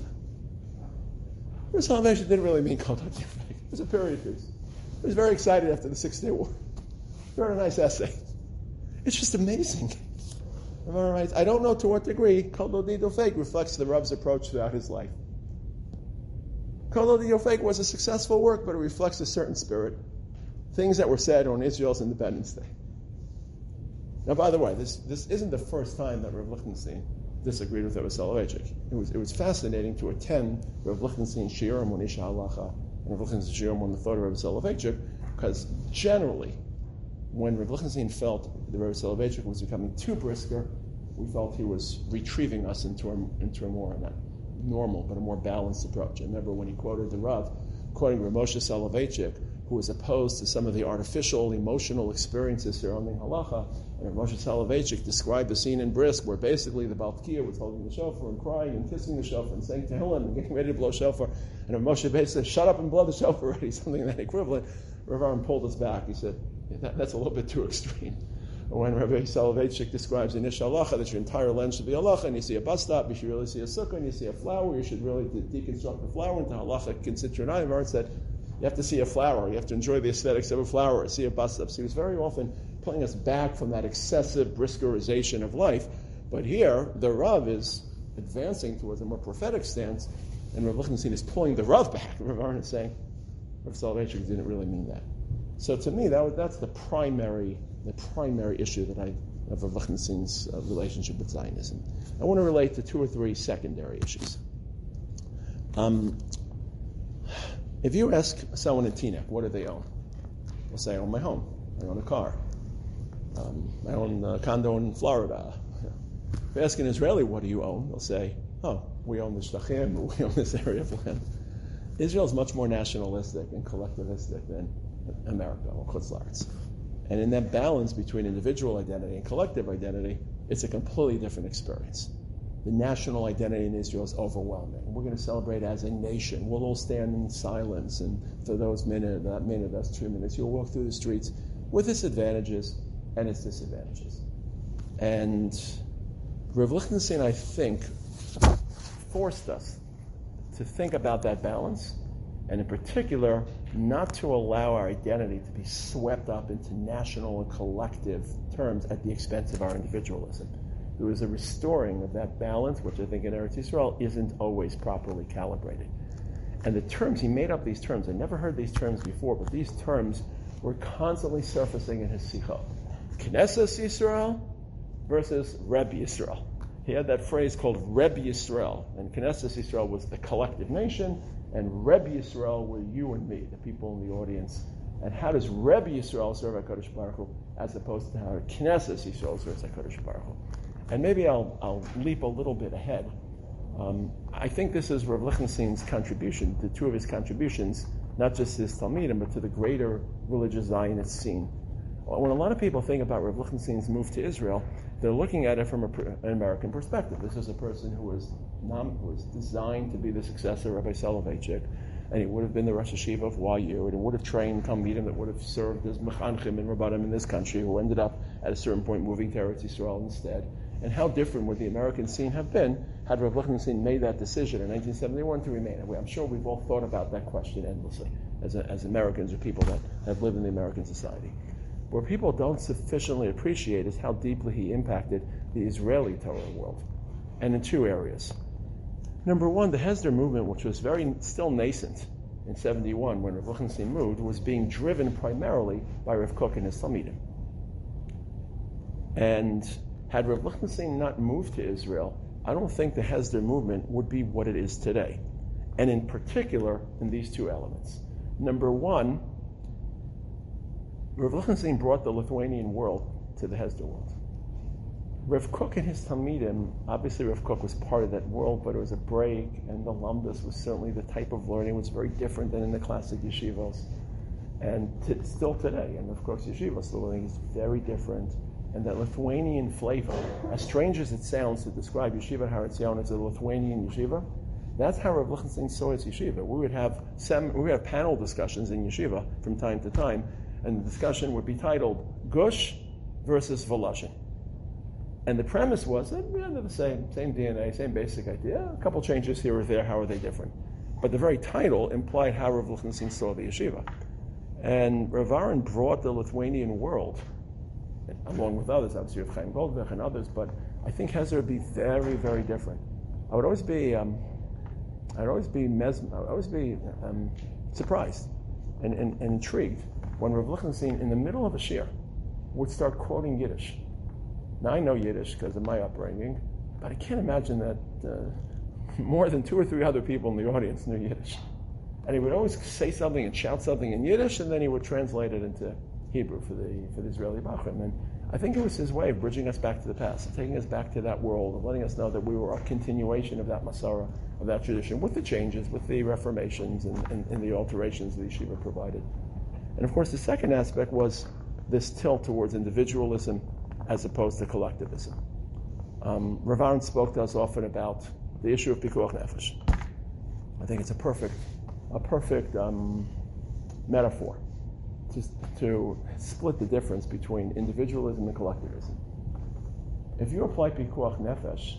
Speaker 2: Rav Soloveitchik didn't really mean Kol Dodi Dofek. It was a period piece. He was very excited after the Six-Day War. He wrote a nice essay. It's just amazing. Rav Aaron writes, I don't know to what degree Kol Dodi Dofek reflects the Rav's approach throughout his life. Kol Dodi Dofek was a successful work, but it reflects a certain spirit. Things that were said on Israel's Independence Day. Now, by the way, this, this isn't the first time that Rav Lichtenstein disagreed with Rav Soloveitchik. It was, it was fascinating to attend Rav Lichtenstein's shiurim on Isha Halacha and Rav Lichtenstein's shiurim on the thought of Rav Soloveitchik, because generally, when Rav Lichtenstein felt that Rav Soloveitchik was becoming too brisker, we felt he was retrieving us into a, into a more normal, but a more balanced approach. I remember when he quoted the Rav, quoting Rav Moshe Soloveitchik, who was opposed to some of the artificial emotional experiences surrounding halacha. And Rav Moshe Soloveitchik described the scene in Brisk where basically the Baltkiya was holding the shofar and crying and kissing the shofar and saying Tehillim and getting ready to blow shofar. And Rav Moshe basically said, shut up and blow the shofar already, something that equivalent. Rav Aaron pulled us back. He said, that, that's a little bit too extreme. When Rabbi Soloveitchik describes in Ish halacha that your entire lens should be halacha, and you see a bus stop, you should really see a sukkah, and you see a flower, you should really de- deconstruct the flower into halacha constituent item. Aaron said, you have to see a flower, you have to enjoy the aesthetics of a flower, see a bus stop. So he was very often pulling us back from that excessive briskerization of life. But here, the Rav is advancing towards a more prophetic stance, and Rav Lichtenstein is pulling the Rav back. Rav Aaron is saying, Rav Soloveitchik didn't really mean that. So to me, that was, that's the primary the primary issue that I of Rav Lichtenstein's uh, relationship with Zionism. I want to relate to two or three secondary issues. Um, if you ask someone in Teaneck, what do they own? They'll say, I own my home. I own a car. Um, I own a condo in Florida. If you ask an Israeli, what do you own? They'll say, oh, we own the Shtachim, we own this area of land. Israel is much more nationalistic and collectivistic than America or Chutz La'aretz. And in that balance between individual identity and collective identity, it's a completely different experience. The national identity in Israel is overwhelming. We're going to celebrate as a nation. We'll all stand in silence, and for those minutes, that minute, that's two minutes, you'll walk through the streets with its advantages and its disadvantages. And Rav Lichtenstein, I think, forced us to think about that balance, and in particular, not to allow our identity to be swept up into national and collective terms at the expense of our individualism. There was a restoring of that balance, which I think in Eretz Yisrael isn't always properly calibrated. And the terms, he made up these terms. I never heard these terms before, but these terms were constantly surfacing in his Sichot. Knesset Yisrael versus Rebbe Yisrael. He had that phrase called Rebbe Yisrael, and Knesset Yisrael was the collective nation, and Rebbe Yisrael were you and me, the people in the audience. And how does Rebbe Yisrael serve HaKadosh Baruch Hu, as opposed to how Knesset Yisrael serves HaKadosh Baruch Hu? And maybe I'll, I'll leap a little bit ahead. Um, I think this is Rav Lichtenstein's contribution, the two of his contributions, not just his Talmidim, but to the greater religious Zionist scene. When a lot of people think about Rav Lichtenstein's move to Israel, they're looking at it from a, an American perspective. This is a person who was, nom, who was designed to be the successor of Rabbi Soloveitchik, and he would have been the Rosh Hashiva of Y U, and he would have trained Talmidim that would have served as Mechanchim and Rabbanim in this country, who ended up at a certain point moving to Eretz Yisrael instead. And how different would the American scene have been had Rav Lichtenstein made that decision in nineteen seventy-one to remain? I'm sure we've all thought about that question endlessly as, a, as Americans or people that have lived in the American society. What people don't sufficiently appreciate is how deeply he impacted the Israeli Torah world, and in two areas. Number one, the Hesder movement, which was very still nascent in seventy-one when Rav Lichtenstein moved, was being driven primarily by Rav Kook and his Talmidim. And had Rav Lichtenstein not moved to Israel, I don't think the Hesder movement would be what it is today, and in particular in these two elements. Number one, Rav Lichtenstein brought the Lithuanian world to the Hesder world. Rav Kook and his Talmidim, obviously Rav Kook was part of that world, but it was a break, and the Lumdus was certainly the type of learning was very different than in the classic yeshivos. And t- still today, and of course yeshivos, the learning is very different. And that Lithuanian flavor, as strange as it sounds to describe Yeshiva Har Etzion as a Lithuanian yeshiva, that's how Rav Lichtenstein saw his yeshiva. We would have sem- we would have panel discussions in yeshiva from time to time, and the discussion would be titled Gush versus Volozhin. And the premise was that we had the same, same D N A, same basic idea, a couple changes here or there, how are they different? But the very title implied how Rav Lichtenstein saw the yeshiva. And Rav Aaron brought the Lithuanian world, along with others, obviously with Chaim Goldberg and others, but I think Hesder would be very, very different. I would always be, um, I'd always be mesm- I would always be um, surprised and, and, and intrigued when Rav Lichtenstein, in the middle of a shir, would start quoting Yiddish. Now I know Yiddish because of my upbringing, but I can't imagine that uh, more than two or three other people in the audience knew Yiddish. And he would always say something and shout something in Yiddish, and then he would translate it into Hebrew for the for the Israeli Bachrim. And I think it was his way of bridging us back to the past, and taking us back to that world, of letting us know that we were a continuation of that Masara, of that tradition, with the changes, with the reformations and, and, and the alterations the yeshiva provided. And of course, the second aspect was this tilt towards individualism as opposed to collectivism. Um, Rav Aaron spoke to us often about the issue of Pikuach Nefesh. I think it's a perfect, a perfect um, metaphor to, to split the difference between individualism and collectivism. If you apply Pikuach Nefesh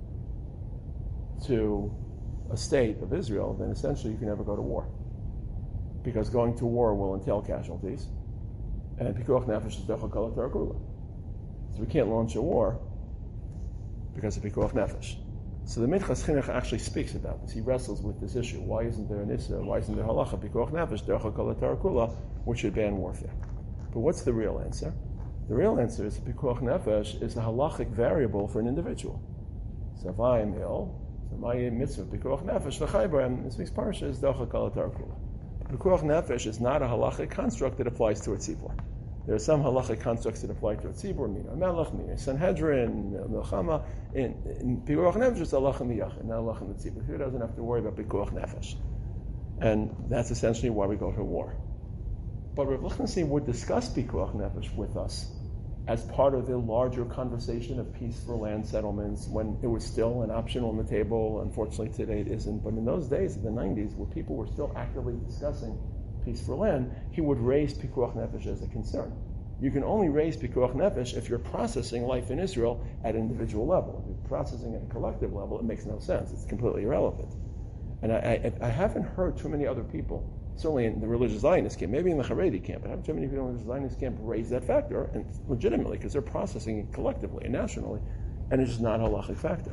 Speaker 2: to a state of Israel, then essentially you can never go to war, because going to war will entail casualties, and Pikuach Nefesh is Dechal Kol HaTorah Kula. So we can't launch a war because of Pikuach Nefesh. So the Minchas Chinuch actually speaks about this. He wrestles with this issue. Why isn't there an Issa? Why isn't there Halacha? Pikuach Nefesh, Dechal Kol HaTorah Kula, which should ban warfare. But what's the real answer? The real answer is that Pikuach Nefesh is a halachic variable for an individual. So if I am ill, so my mitzvah Pikuach Nefesh v'chaybrem, this week's parsha is Dechal Kol HaTorah Kula. Pikuach Nefesh is not a halachic construct that applies to a tzibur. There are some halachic constructs that apply to a tzibur, Mina Melech, Mina Sanhedrin, Milchama. In, in Pikuach Nefesh, it's halacha miyachid, not halacha in the tzibur. He doesn't have to worry about Pikuach Nefesh. And that's essentially why we go to war. But Rav Lichtenstein would discuss Pikuach Nefesh with us as part of the larger conversation of peace for land settlements, when it was still an option on the table. Unfortunately, today it isn't. But in those days, in the nineties, where people were still actively discussing peace for land, he would raise Pikuach Nefesh as a concern. You can only raise Pikuach Nefesh if you're processing life in Israel at an individual level. If you're processing at a collective level, it makes no sense. It's completely irrelevant. And I, I, I haven't heard too many other people, certainly in the religious Zionist camp, maybe in the Haredi camp, but I haven't too many people in the Zionist camp raise that factor, and legitimately, because they're processing it collectively and nationally, and it's just not a halachic factor.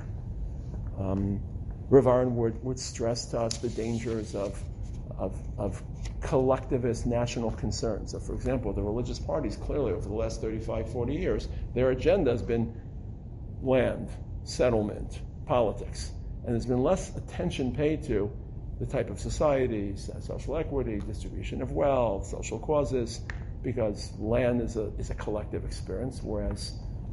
Speaker 2: Um, Rav Aaron would, would stress to us the dangers of, of, of collectivist national concerns. So, for example, the religious parties, clearly over the last thirty-five, forty years, their agenda has been land, settlement, politics, and there's been less attention paid to the type of society, social equity, distribution of wealth, social causes, because land is a is a collective experience, whereas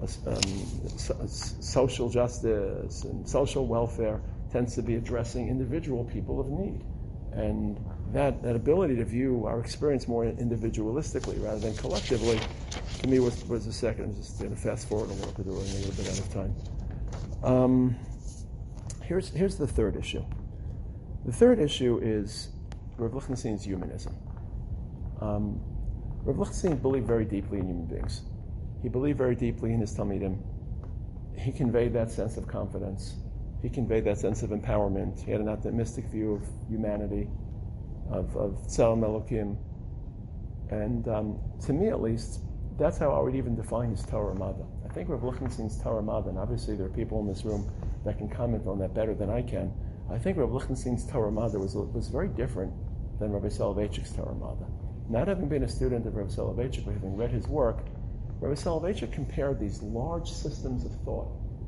Speaker 2: um, so, social justice and social welfare tends to be addressing individual people of need. And that, that ability to view our experience more individualistically rather than collectively, to me, was, was the second. I'm just going to fast forward a little bit, we're running a little bit out of time. Um, here's, here's the third issue. The third issue is Rav Lichtenstein's humanism. Um, Rav Lichtenstein believed very deeply in human beings. He believed very deeply in his Talmidim. He conveyed that sense of confidence. He conveyed that sense of empowerment. He had an optimistic view of humanity, of, of Tzelem Elokim. And um, to me, at least, that's how I would even define his Torah Mada. I think Rav Lichtenstein's Torah Mada, and obviously there are people in this room that can comment on that better than I can, I think Rav Lichtenstein's Torah Mada was, was very different than Rabbi Soloveitchik's Torah Mada. Not having been a student of Rabbi Soloveitchik, but having read his work, Rabbi Soloveitchik compared these large systems of thought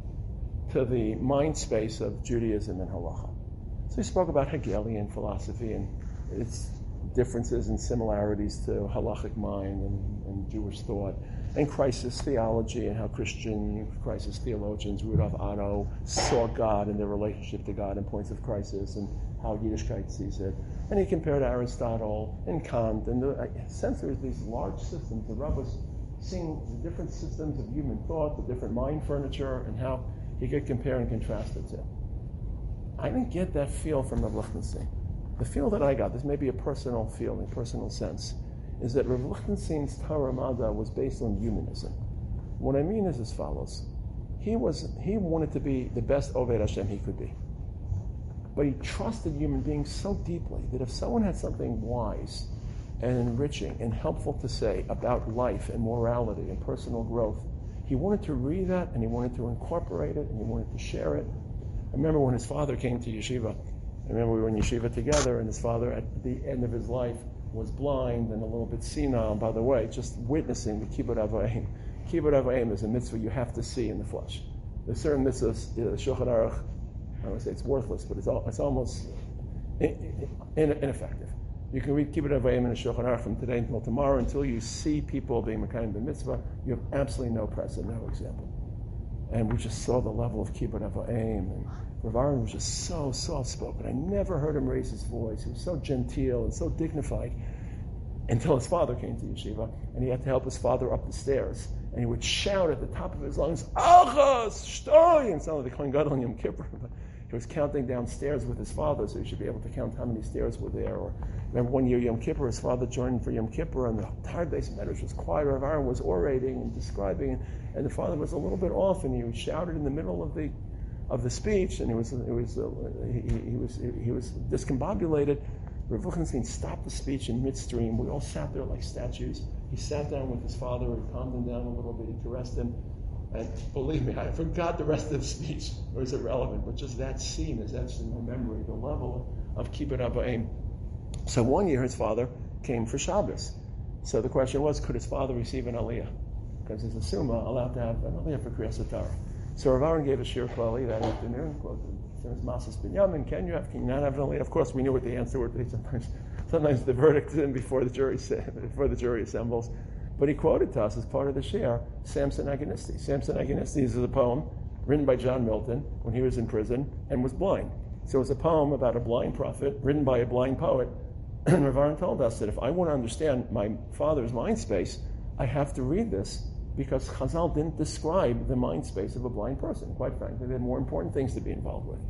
Speaker 2: to the mind space of Judaism and Halacha. So he spoke about Hegelian philosophy and its differences and similarities to halachic mind and, and Jewish thought, and crisis theology and how Christian crisis theologians, Rudolf Otto, saw God and their relationship to God in points of crisis, and how Yiddishkeit sees it. And he compared Aristotle and Kant, and the sense there's these large systems. The Rebbe was seeing the different systems of human thought, the different mind furniture, and how he could compare and contrast it to. I didn't get that feel from Rav Lichtenstein. The feel that I got, this may be a personal feeling, personal sense, is that Rav Lichtenstein's Torah Mada was based on humanism. What I mean is as follows. He was he wanted to be the best Oved Hashem he could be. But he trusted human beings so deeply that if someone had something wise and enriching and helpful to say about life and morality and personal growth, he wanted to read that and he wanted to incorporate it and he wanted to share it. I remember when his father came to yeshiva. I remember we were in yeshiva together, and his father at the end of his life was blind and a little bit senile. By the way, just witnessing the Kibbud Av V'Aim. Kibbud Av V'Aim is a mitzvah you have to see in the flesh. There's certain mitzvahs, you know, the Shulchan Aruch, I don't want to say it's worthless, but it's all, it's almost in, in, ineffective. You can read Kibbutz Avayim in the Shulchan Aruch from today until tomorrow, until you see people being Mekayim the mitzvah. You have absolutely no precedent, no example. And we just saw the level of Kibbutz Avayim. And Rav Aaron was just so soft-spoken. I never heard him raise his voice. He was so genteel and so dignified until his father came to yeshiva, and he had to help his father up the stairs. And he would shout at the top of his lungs, Achas, Shtoi, and sounded like the Kohen Gadol in Yom Kippur. He was counting downstairs with his father, so he should be able to count how many stairs were there. Or remember one year Yom Kippur, his father joined for Yom Kippur, and the entire base of Medrash was quiet. Rav Aaron was orating and describing, and the father was a little bit off, and he shouted in the middle of the of the speech, and he was it was uh, he, he was he was discombobulated. Rav Lichtenstein stopped the speech in midstream. We all sat there like statues. He sat down with his father and calmed him down a little bit. He caressed him. And believe me, I forgot the rest of the speech. It was irrelevant. But just that scene is etched in my memory, the level of Kibbutz Avayim. So one year his father came for Shabbos. So the question was, could his father receive an aliyah? Because he's a summa allowed to have an aliyah for Kriyas Torah. So Rav Aaron gave a shir klali that afternoon. There's Masas Binyamin. Can you have? Can you not have an aliyah? Of course, we knew what the answer would be. Sometimes, sometimes the verdict is in before the jury before the jury assembles. But he quoted to us as part of the shir Samson Agonistes. Samson Agonistes is a poem written by John Milton when he was in prison and was blind. So it's a poem about a blind prophet written by a blind poet. And Rav Aaron told us that if I want to understand my father's mind space, I have to read this, because Chazal didn't describe the mind space of a blind person. Quite frankly, they had more important things to be involved with.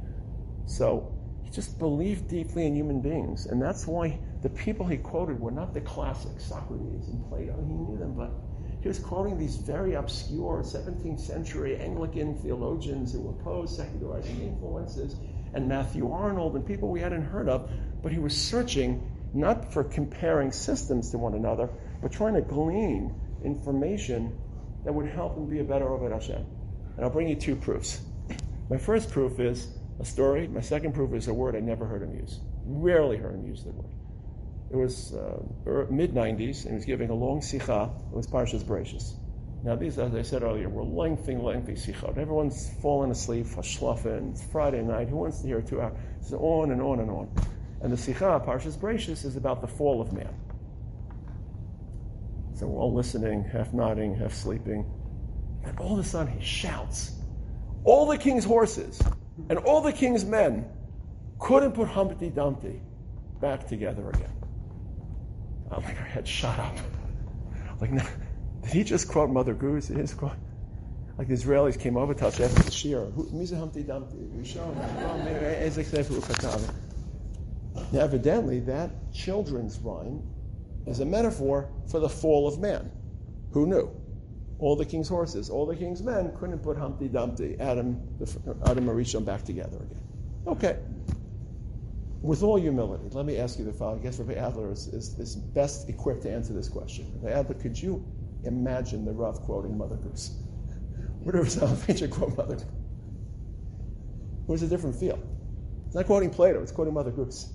Speaker 2: So he just believed deeply in human beings. And that's why the people he quoted were not the classics, Socrates and Plato. He knew them, but he was quoting these very obscure seventeenth century Anglican theologians who opposed secularizing influences, and Matthew Arnold and people we hadn't heard of. But he was searching not for comparing systems to one another, but trying to glean information that would help him be a better Oved Hashem. And I'll bring you two proofs. My first proof is a story. My second proof is a word I never heard him use. Rarely heard him use the word. It was uh, mid nineties, and he was giving a long sikha. It was Parshas Bereishis. Now these, as I said earlier, were lengthy, lengthy sikhot. Everyone's fallen asleep, hashlofen, it's Friday night. Who wants to hear two hours? It's on and on and on. And the sikha, Parshas Bereishis, is about the fall of man. So we're all listening, half nodding, half sleeping. And all of a sudden he shouts, all the king's horses and all the king's men couldn't put Humpty Dumpty back together again. I'm like, our head shot up. Like, no, did he just quote Mother Goose? He just quote, like the Israelis came over to us after the shir. Who's Humpty Dumpty? We show them. Now, evidently, that children's rhyme is a metaphor for the fall of man. Who knew? All the king's horses, all the king's men couldn't put Humpty Dumpty, Adam, the, Adam and Rishon back together again. Okay. With all humility, let me ask you the following. I guess Rabbi Adler is, is, is best equipped to answer this question. Rabbi Adler, could you imagine the Rav quoting Mother Goose? What if Salvation quote Mother Goose? It was a different feel. It's not quoting Plato, it's quoting Mother Goose.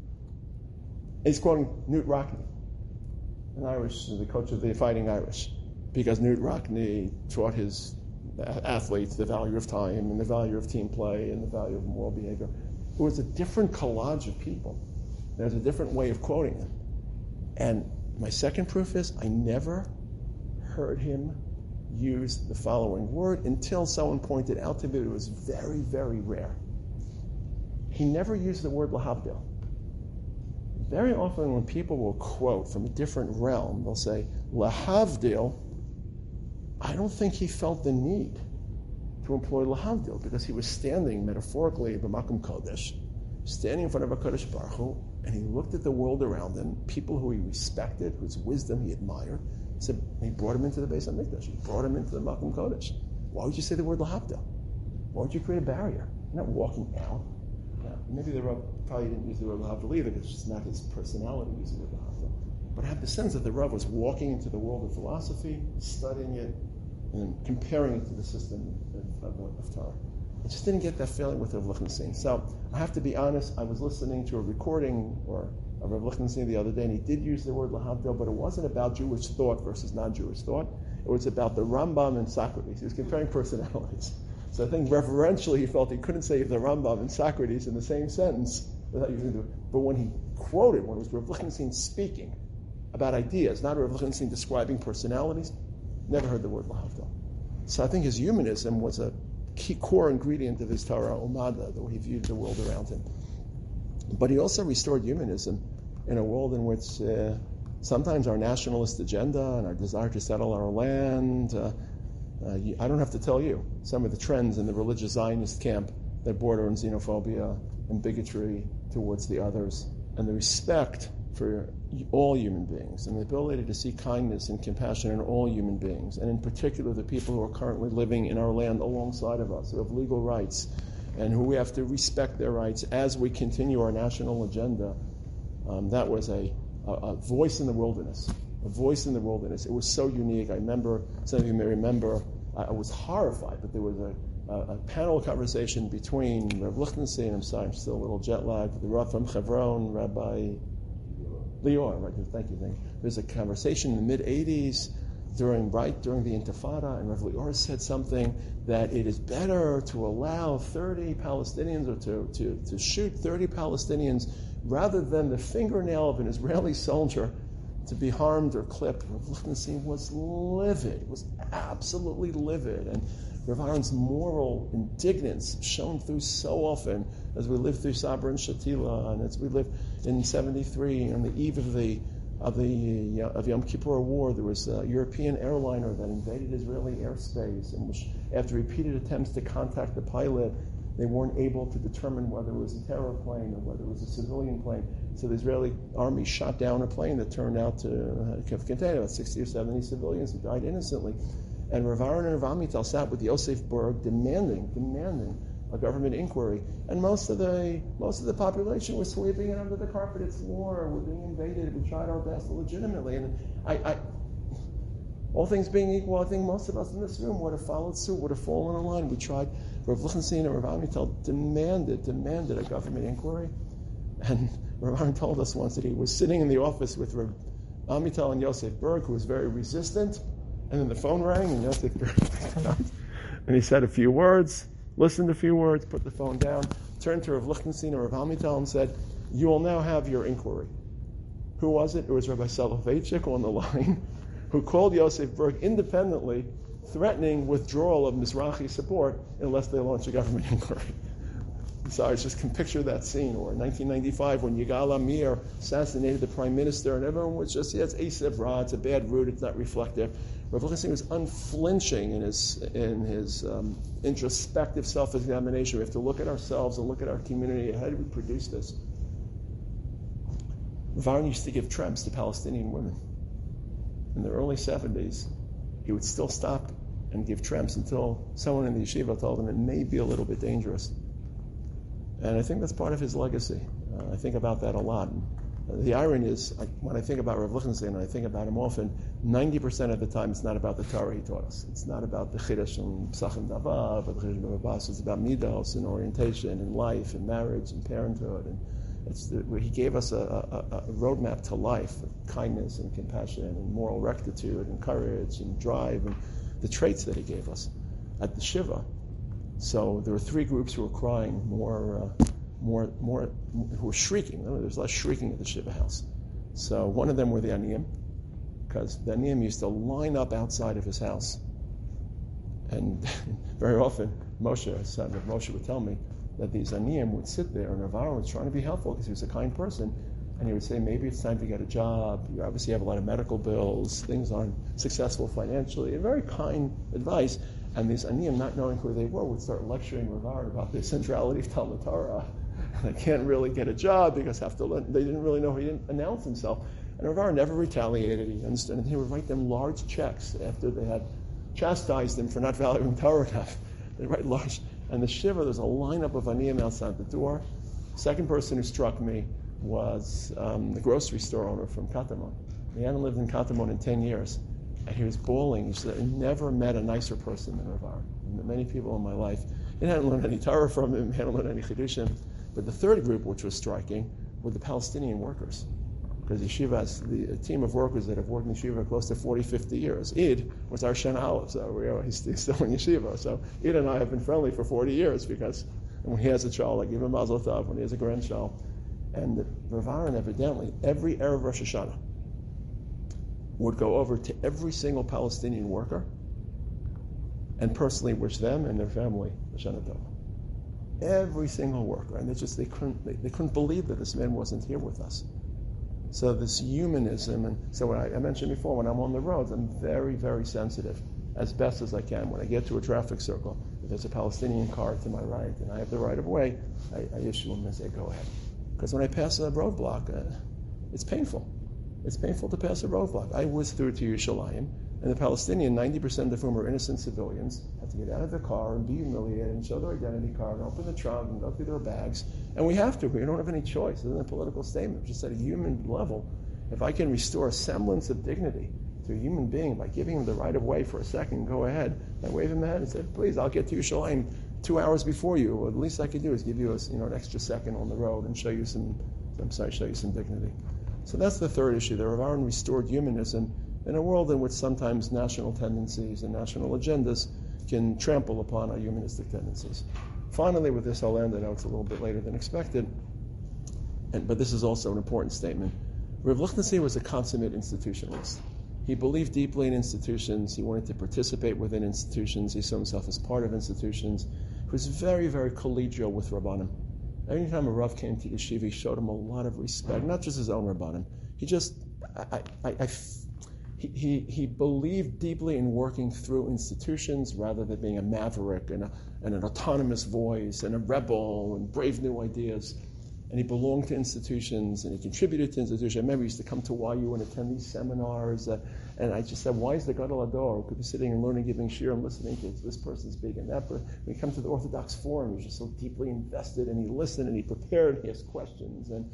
Speaker 2: He's quoting Newt Rockne, an Irish, the coach of the Fighting Irish, because Newt Rockne taught his athletes the value of time and the value of team play and the value of moral behavior. It was a different collage of people. There's a different way of quoting them. And my second proof is I never heard him use the following word until someone pointed out to me it was very, very rare. He never used the word lahavdil. Very often when people will quote from a different realm, they'll say, lahavdil, I don't think he felt the need to employ lahavdil because he was standing metaphorically b'makom kodesh, standing in front of HaKadosh Baruch Hu, and he looked at the world around him, people who he respected, whose wisdom he admired. He said, he brought him into the Beis HaMikdash. He brought him into the makom kodesh. Why would you say the word lahavdil? Why would you create a barrier? You're not walking out. Maybe the Rav probably didn't use the word lahavdil either because it's just not his personality using the word lahavdil. But I have the sense that the Rav was walking into the world of philosophy, studying it, and comparing it to the system of, of, of Torah. I just didn't get that feeling with Rav Lichtenstein. So I have to be honest, I was listening to a recording or of Rav Lichtenstein the other day, and he did use the word lahavdil, but it wasn't about Jewish thought versus non-Jewish thought. It was about the Rambam and Socrates. He was comparing personalities. So I think reverentially he felt he couldn't say the Rambam and Socrates in the same sentence without using the, but when he quoted, when it was Rav Lichtenstein speaking about ideas, not Rav Lichtenstein describing personalities, never heard the word lahavdil. So I think his humanism was a key core ingredient of his Torah Umada, the way he viewed the world around him. But he also restored humanism in a world in which uh, sometimes our nationalist agenda and our desire to settle our land, uh, uh, I don't have to tell you, some of the trends in the religious Zionist camp that border on xenophobia and bigotry towards the others, and the respect for all human beings, and the ability to see kindness and compassion in all human beings, and in particular the people who are currently living in our land alongside of us, who have legal rights, and who we have to respect their rights as we continue our national agenda. Um, that was a, a, a voice in the wilderness, a voice in the wilderness. It was so unique. I remember, some of you may remember, I, I was horrified, but there was a, a, a panel conversation between Rav Lichtenstein, I'm sorry, I'm still a little jet lagged, the Rav from Hebron, Rabbi Lior, right, thank you, thank you. There's a conversation in the mid-eighties, during right during the Intifada, and Rav Lior said something that it is better to allow thirty Palestinians or to, to, to shoot thirty Palestinians rather than the fingernail of an Israeli soldier to be harmed or clipped. Rav Lichtenstein was livid, was absolutely livid, and Rav Aaron's moral indignance shone through so often as we lived through Sabra and Shatila, and as we lived in seventy-three on the eve of the of the uh, of Yom Kippur War. There was a European airliner that invaded Israeli airspace, and which, after repeated attempts to contact the pilot, they weren't able to determine whether it was a terror plane or whether it was a civilian plane. So the Israeli army shot down a plane that turned out to uh, contain about sixty or seventy civilians who died innocently. And Rav Aaron and Rav Amital sat with Yosef Berg demanding, demanding a government inquiry. And most of the most of the population was sweeping it under the carpet. It's war. We're being invaded. We tried our best legitimately. And I, I, all things being equal, I think most of us in this room would have followed suit, would have fallen in line. We tried. Rav Lichtenstein and Rav Amital demanded, demanded a government inquiry. And Rav Aaron told us once that he was sitting in the office with Rav Amital and Yosef Berg, who was very resistant. And then the phone rang, and Yosef Berg picked up. And he said a few words, listened a few words, put the phone down, turned to Rav Lichtenstein and Rav Amital and said, "You will now have your inquiry." Who was it? It was Rabbi Soloveitchik on the line, who called Yosef Berg independently, threatening withdrawal of Mizrahi support unless they launch a government inquiry. So I just can picture that scene. Or in nineteen ninety-five, when Yigal Amir assassinated the prime minister, and everyone was just, yeah, it's Esav Ra, it's a bad route, it's not reflective. Rav Lichtenstein was unflinching in his in his um, introspective self-examination. We have to look at ourselves and look at our community. How did we produce this? Rav Aaron used to give tremps to Palestinian women. In the early seventies, he would still stop and give tremps until someone in the yeshiva told him it may be a little bit dangerous. And I think that's part of his legacy. Uh, I think about that a lot. Uh, the irony is, I, when I think about Rav Lichtenstein, and I think about him often, ninety percent of the time it's not about the Torah he taught us. It's not about the Chiddush and Psachim Davav, but the Chiddush and Rabbas. It's about midos and orientation and life and marriage and parenthood. And it's the, he gave us a, a, a roadmap to life of kindness and compassion and moral rectitude and courage and drive and the traits that he gave us at the Shiva. So there were three groups who were crying more, uh, more, more, who were shrieking. There was less shrieking at the Shiva house. So one of them were the Aniyim, because the Aniyim used to line up outside of his house. And very often, Moshe, son of Moshe, would tell me that these Aniyim would sit there, and Rav Aaron was trying to be helpful because he was a kind person. And he would say, maybe it's time to get a job. You obviously have a lot of medical bills. Things aren't successful financially. And very kind advice. And these Aniyim, not knowing who they were, would start lecturing Rav Aaron about the centrality of Talmud Torah. They can't really get a job because have to learn. They didn't really know he didn't announce himself. And Rav Aaron never retaliated. He understood. And he would write them large checks after they had chastised him for not valuing Torah enough. They write large. And the Shiva, there's a lineup of Aniyim outside the door. Second person who struck me was um, the grocery store owner from Katamon. He hadn't lived in Katamon in ten years. And he was bawling. He said, I never met a nicer person than Rav Aaron. I met many people in my life. He hadn't learned any Torah from him, he hadn't learned any Chidushim. But the third group, which was striking, were the Palestinian workers. Because Yeshiva has the, a team of workers that have worked in Yeshiva close to forty, fifty years. Id was our Shana Aleph, so we are, he's, he's still in Yeshiva. So Id and I have been friendly for forty years because when he has a child, I give him Mazel Tov. When he has a grandchild, And Rav Aaron, evidently, every Erev Rosh Hashanah would go over to every single Palestinian worker and personally wish them and their family Hashanah Tov. Every single worker, and they just they couldn't they, they couldn't believe that this man wasn't here with us. So this humanism, and so when I, I mentioned before, when I'm on the roads, I'm very very sensitive, as best as I can. When I get to a traffic circle, if there's a Palestinian car to my right and I have the right of way, I, I issue them and say, go ahead. Because when I pass a roadblock, uh, it's painful. It's painful to pass a roadblock. I whizzed through to Yerushalayim, and the Palestinian, ninety percent of whom are innocent civilians, have to get out of their car and be humiliated and show their identity card and open the trunk and go through their bags. And we have to. We don't have any choice. It's a political statement. Just at a human level, if I can restore a semblance of dignity to a human being by giving him the right of way for a second, go ahead, I wave him ahead and say, please, I'll get to Yerushalayim two hours before you. Well, the least I can do is give you a, you know, an extra second on the road and show you some, I'm sorry, show you some dignity. So that's the third issue. The Rav Aaron restored humanism in a world in which sometimes national tendencies and national agendas can trample upon our humanistic tendencies. Finally, with this I'll end. I know it's a little bit later than expected, and, but this is also an important statement. Rav Lichtenstein was a consummate institutionalist. He believed deeply in institutions. He wanted to participate within institutions. He saw himself as part of institutions. He was very, very collegial with Rabbanim. Every time a Rav came to Yeshiva, he showed him a lot of respect, not just his own Rabbanim. He just, I, I, I, he, he, he believed deeply in working through institutions rather than being a maverick and, a, and an autonomous voice and a rebel and brave new ideas. And he belonged to institutions and he contributed to institutions. I remember he used to come to Y U and attend these seminars. Uh, and I just said, why is the Gadol Hador who could be sitting and learning, giving shir and listening to this person's big and that person? When he come to the Orthodox Forum, he was just so deeply invested and he listened and he prepared and he asked questions. And,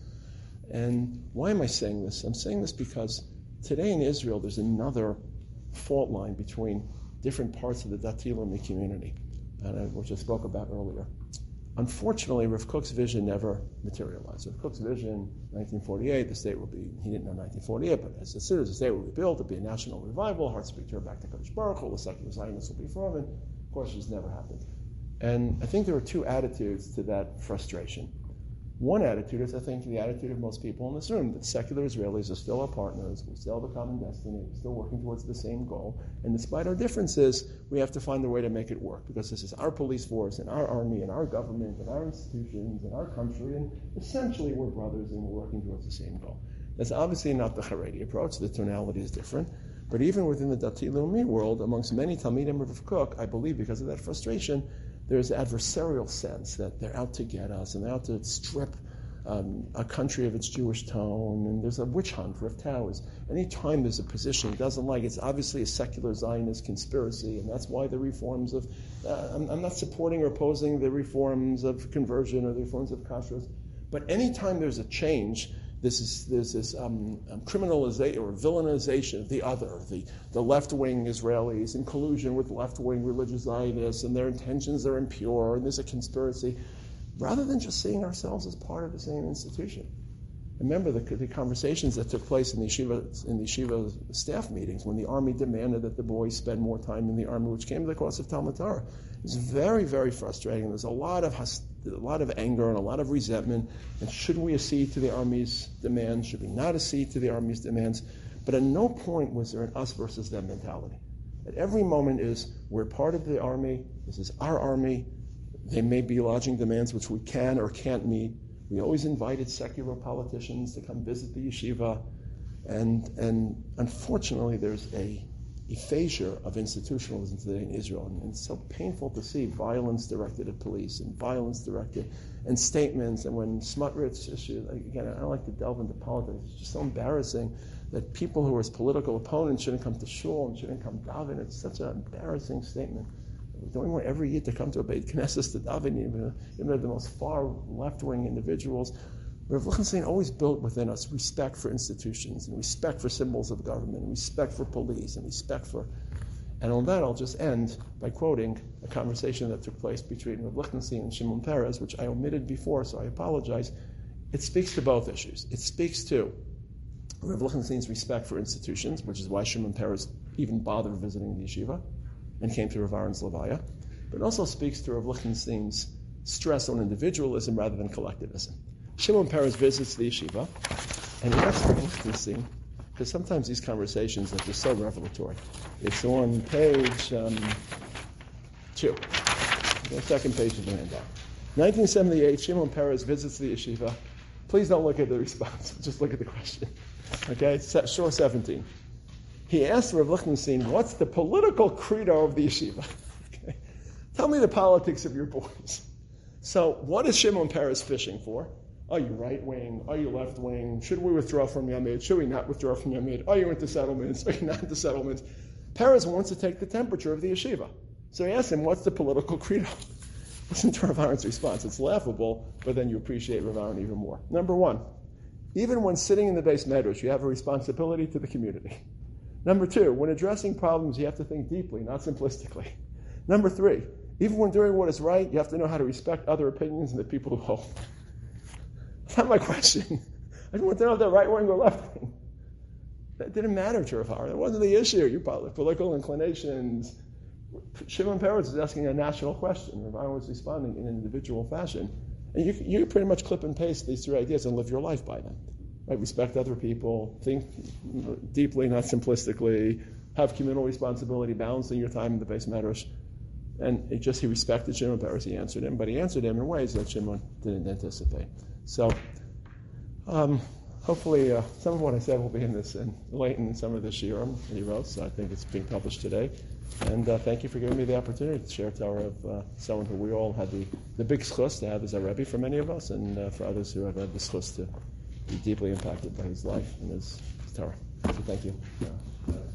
Speaker 2: and why am I saying this? I'm saying this because today in Israel there's another fault line between different parts of the Dati Leumi community, and I, which I spoke about earlier. Unfortunately, Rav Kook's vision never materialized. Rav Kook's vision, nineteen forty-eight, the state will be, he didn't know nineteen forty-eight, but as soon as the state will be built, it'll be a national revival, hearts will be turned back to Kadosh Baruch Hu, the secular Zionists will be formed. Of course, this never happened. And I think there are two attitudes to that frustration. One attitude is, I think, the attitude of most people in this room, that secular Israelis are still our partners, we still have a common destiny, we're still working towards the same goal, and despite our differences, we have to find a way to make it work, because this is our police force, and our army, and our government, and our institutions, and our country, and essentially we're brothers and we're working towards the same goal. That's obviously not the Haredi approach, the tonality is different, but even within the Dati Leumi world, amongst many Talmidim of Rav Kook, I believe because of that frustration, there's an adversarial sense that they're out to get us and they're out to strip um, a country of its Jewish tone, and there's a witch hunt for Rav Towers. Anytime there's a position he doesn't like, it's obviously a secular Zionist conspiracy, and that's why the reforms of, uh, I'm, I'm not supporting or opposing the reforms of conversion or the reforms of kashrus, but anytime there's a change, This is there's this um, um, criminalization or villainization of the other, the, the left-wing Israelis in collusion with left-wing religious Zionists, and their intentions are impure, and there's a conspiracy, rather than just seeing ourselves as part of the same institution. Remember the, the conversations that took place in the yeshiva in the yeshiva staff meetings when the army demanded that the boys spend more time in the army, which came to the cost of Talmud Torah. It's very, very frustrating. There's a lot of hostility, a lot of anger and a lot of resentment. And should we accede to the army's demands? Should we not accede to the army's demands? But at no point was there an us versus them mentality. At every moment is, we're part of the army, this is our army, they may be lodging demands which we can or can't meet. We always invited secular politicians to come visit the yeshiva. And, and unfortunately, there's a aphasia of institutionalism today in Israel. And it's so painful to see violence directed at police and violence directed and statements. And when Smotrich issued, again, I don't like to delve into politics, it's just so embarrassing that people who are his political opponents shouldn't come to shul and shouldn't come daven. It's such an embarrassing statement. We don't want every year to come to a Beit Knesset to daven, even, even the most far left-wing individuals. Rav Lichtenstein always built within us respect for institutions and respect for symbols of government and respect for police and respect for... And on that, I'll just end by quoting a conversation that took place between Rav Lichtenstein and Shimon Peres, which I omitted before, so I apologize. It speaks to both issues. It speaks to Rav Lichtenstein's respect for institutions, which is why Shimon Peres even bothered visiting the yeshiva and came to Rav Aaron's Levaya. But it also speaks to Rav Lichtenstein's stress on individualism rather than collectivism. Shimon Peres visits the yeshiva, and he asks for Lichtenstein, because sometimes these conversations are just so revelatory. It's on page um, two, the second page of the handout. nineteen seventy-eight, Shimon Peres visits the yeshiva. Please don't look at the response, just look at the question. Okay, Shore seventeen. He asked Rav Lichtenstein, what's the political credo of the yeshiva? Okay. Tell me the politics of your boys. So what is Shimon Peres fishing for? Are you right wing? Are you left wing? Should we withdraw from Yamid? Should we not withdraw from Yamid? Are you into settlements? Are you not into settlements? Peres wants to take the temperature of the yeshiva. So he asked him, what's the political credo? Listen to Rav Aaron's response. It's laughable, but then you appreciate Rav Aaron even more. Number one, even when sitting in the Beis Medrash, you have a responsibility to the community. Number two, when addressing problems, you have to think deeply, not simplistically. Number three, even when doing what is right, you have to know how to respect other opinions and the people who hold. That's not my question. I just want to know if they're right wing or left wing. That didn't matter to Rav Aaron. That wasn't the issue. Your political inclinations. Shimon Peres was asking a national question. Rav Aaron was responding in an individual fashion. And you you pretty much clip and paste these three ideas and live your life by them. Right? Respect other people, think deeply, not simplistically, have communal responsibility, balancing your time in the Beis Medrash. And it just he respected Shimon Peres, he answered him, but he answered him in ways that Shimon didn't anticipate. So um, hopefully uh, some of what I said will be in this and late in some of the shiurim that he wrote, so I think it's being published today. And uh, thank you for giving me the opportunity to share Torah of uh, someone who we all had the, the big schus to have as a Rebbe for many of us, and uh, for others who have had the schus to be deeply impacted by his life and his, his Torah. So thank you. Yeah.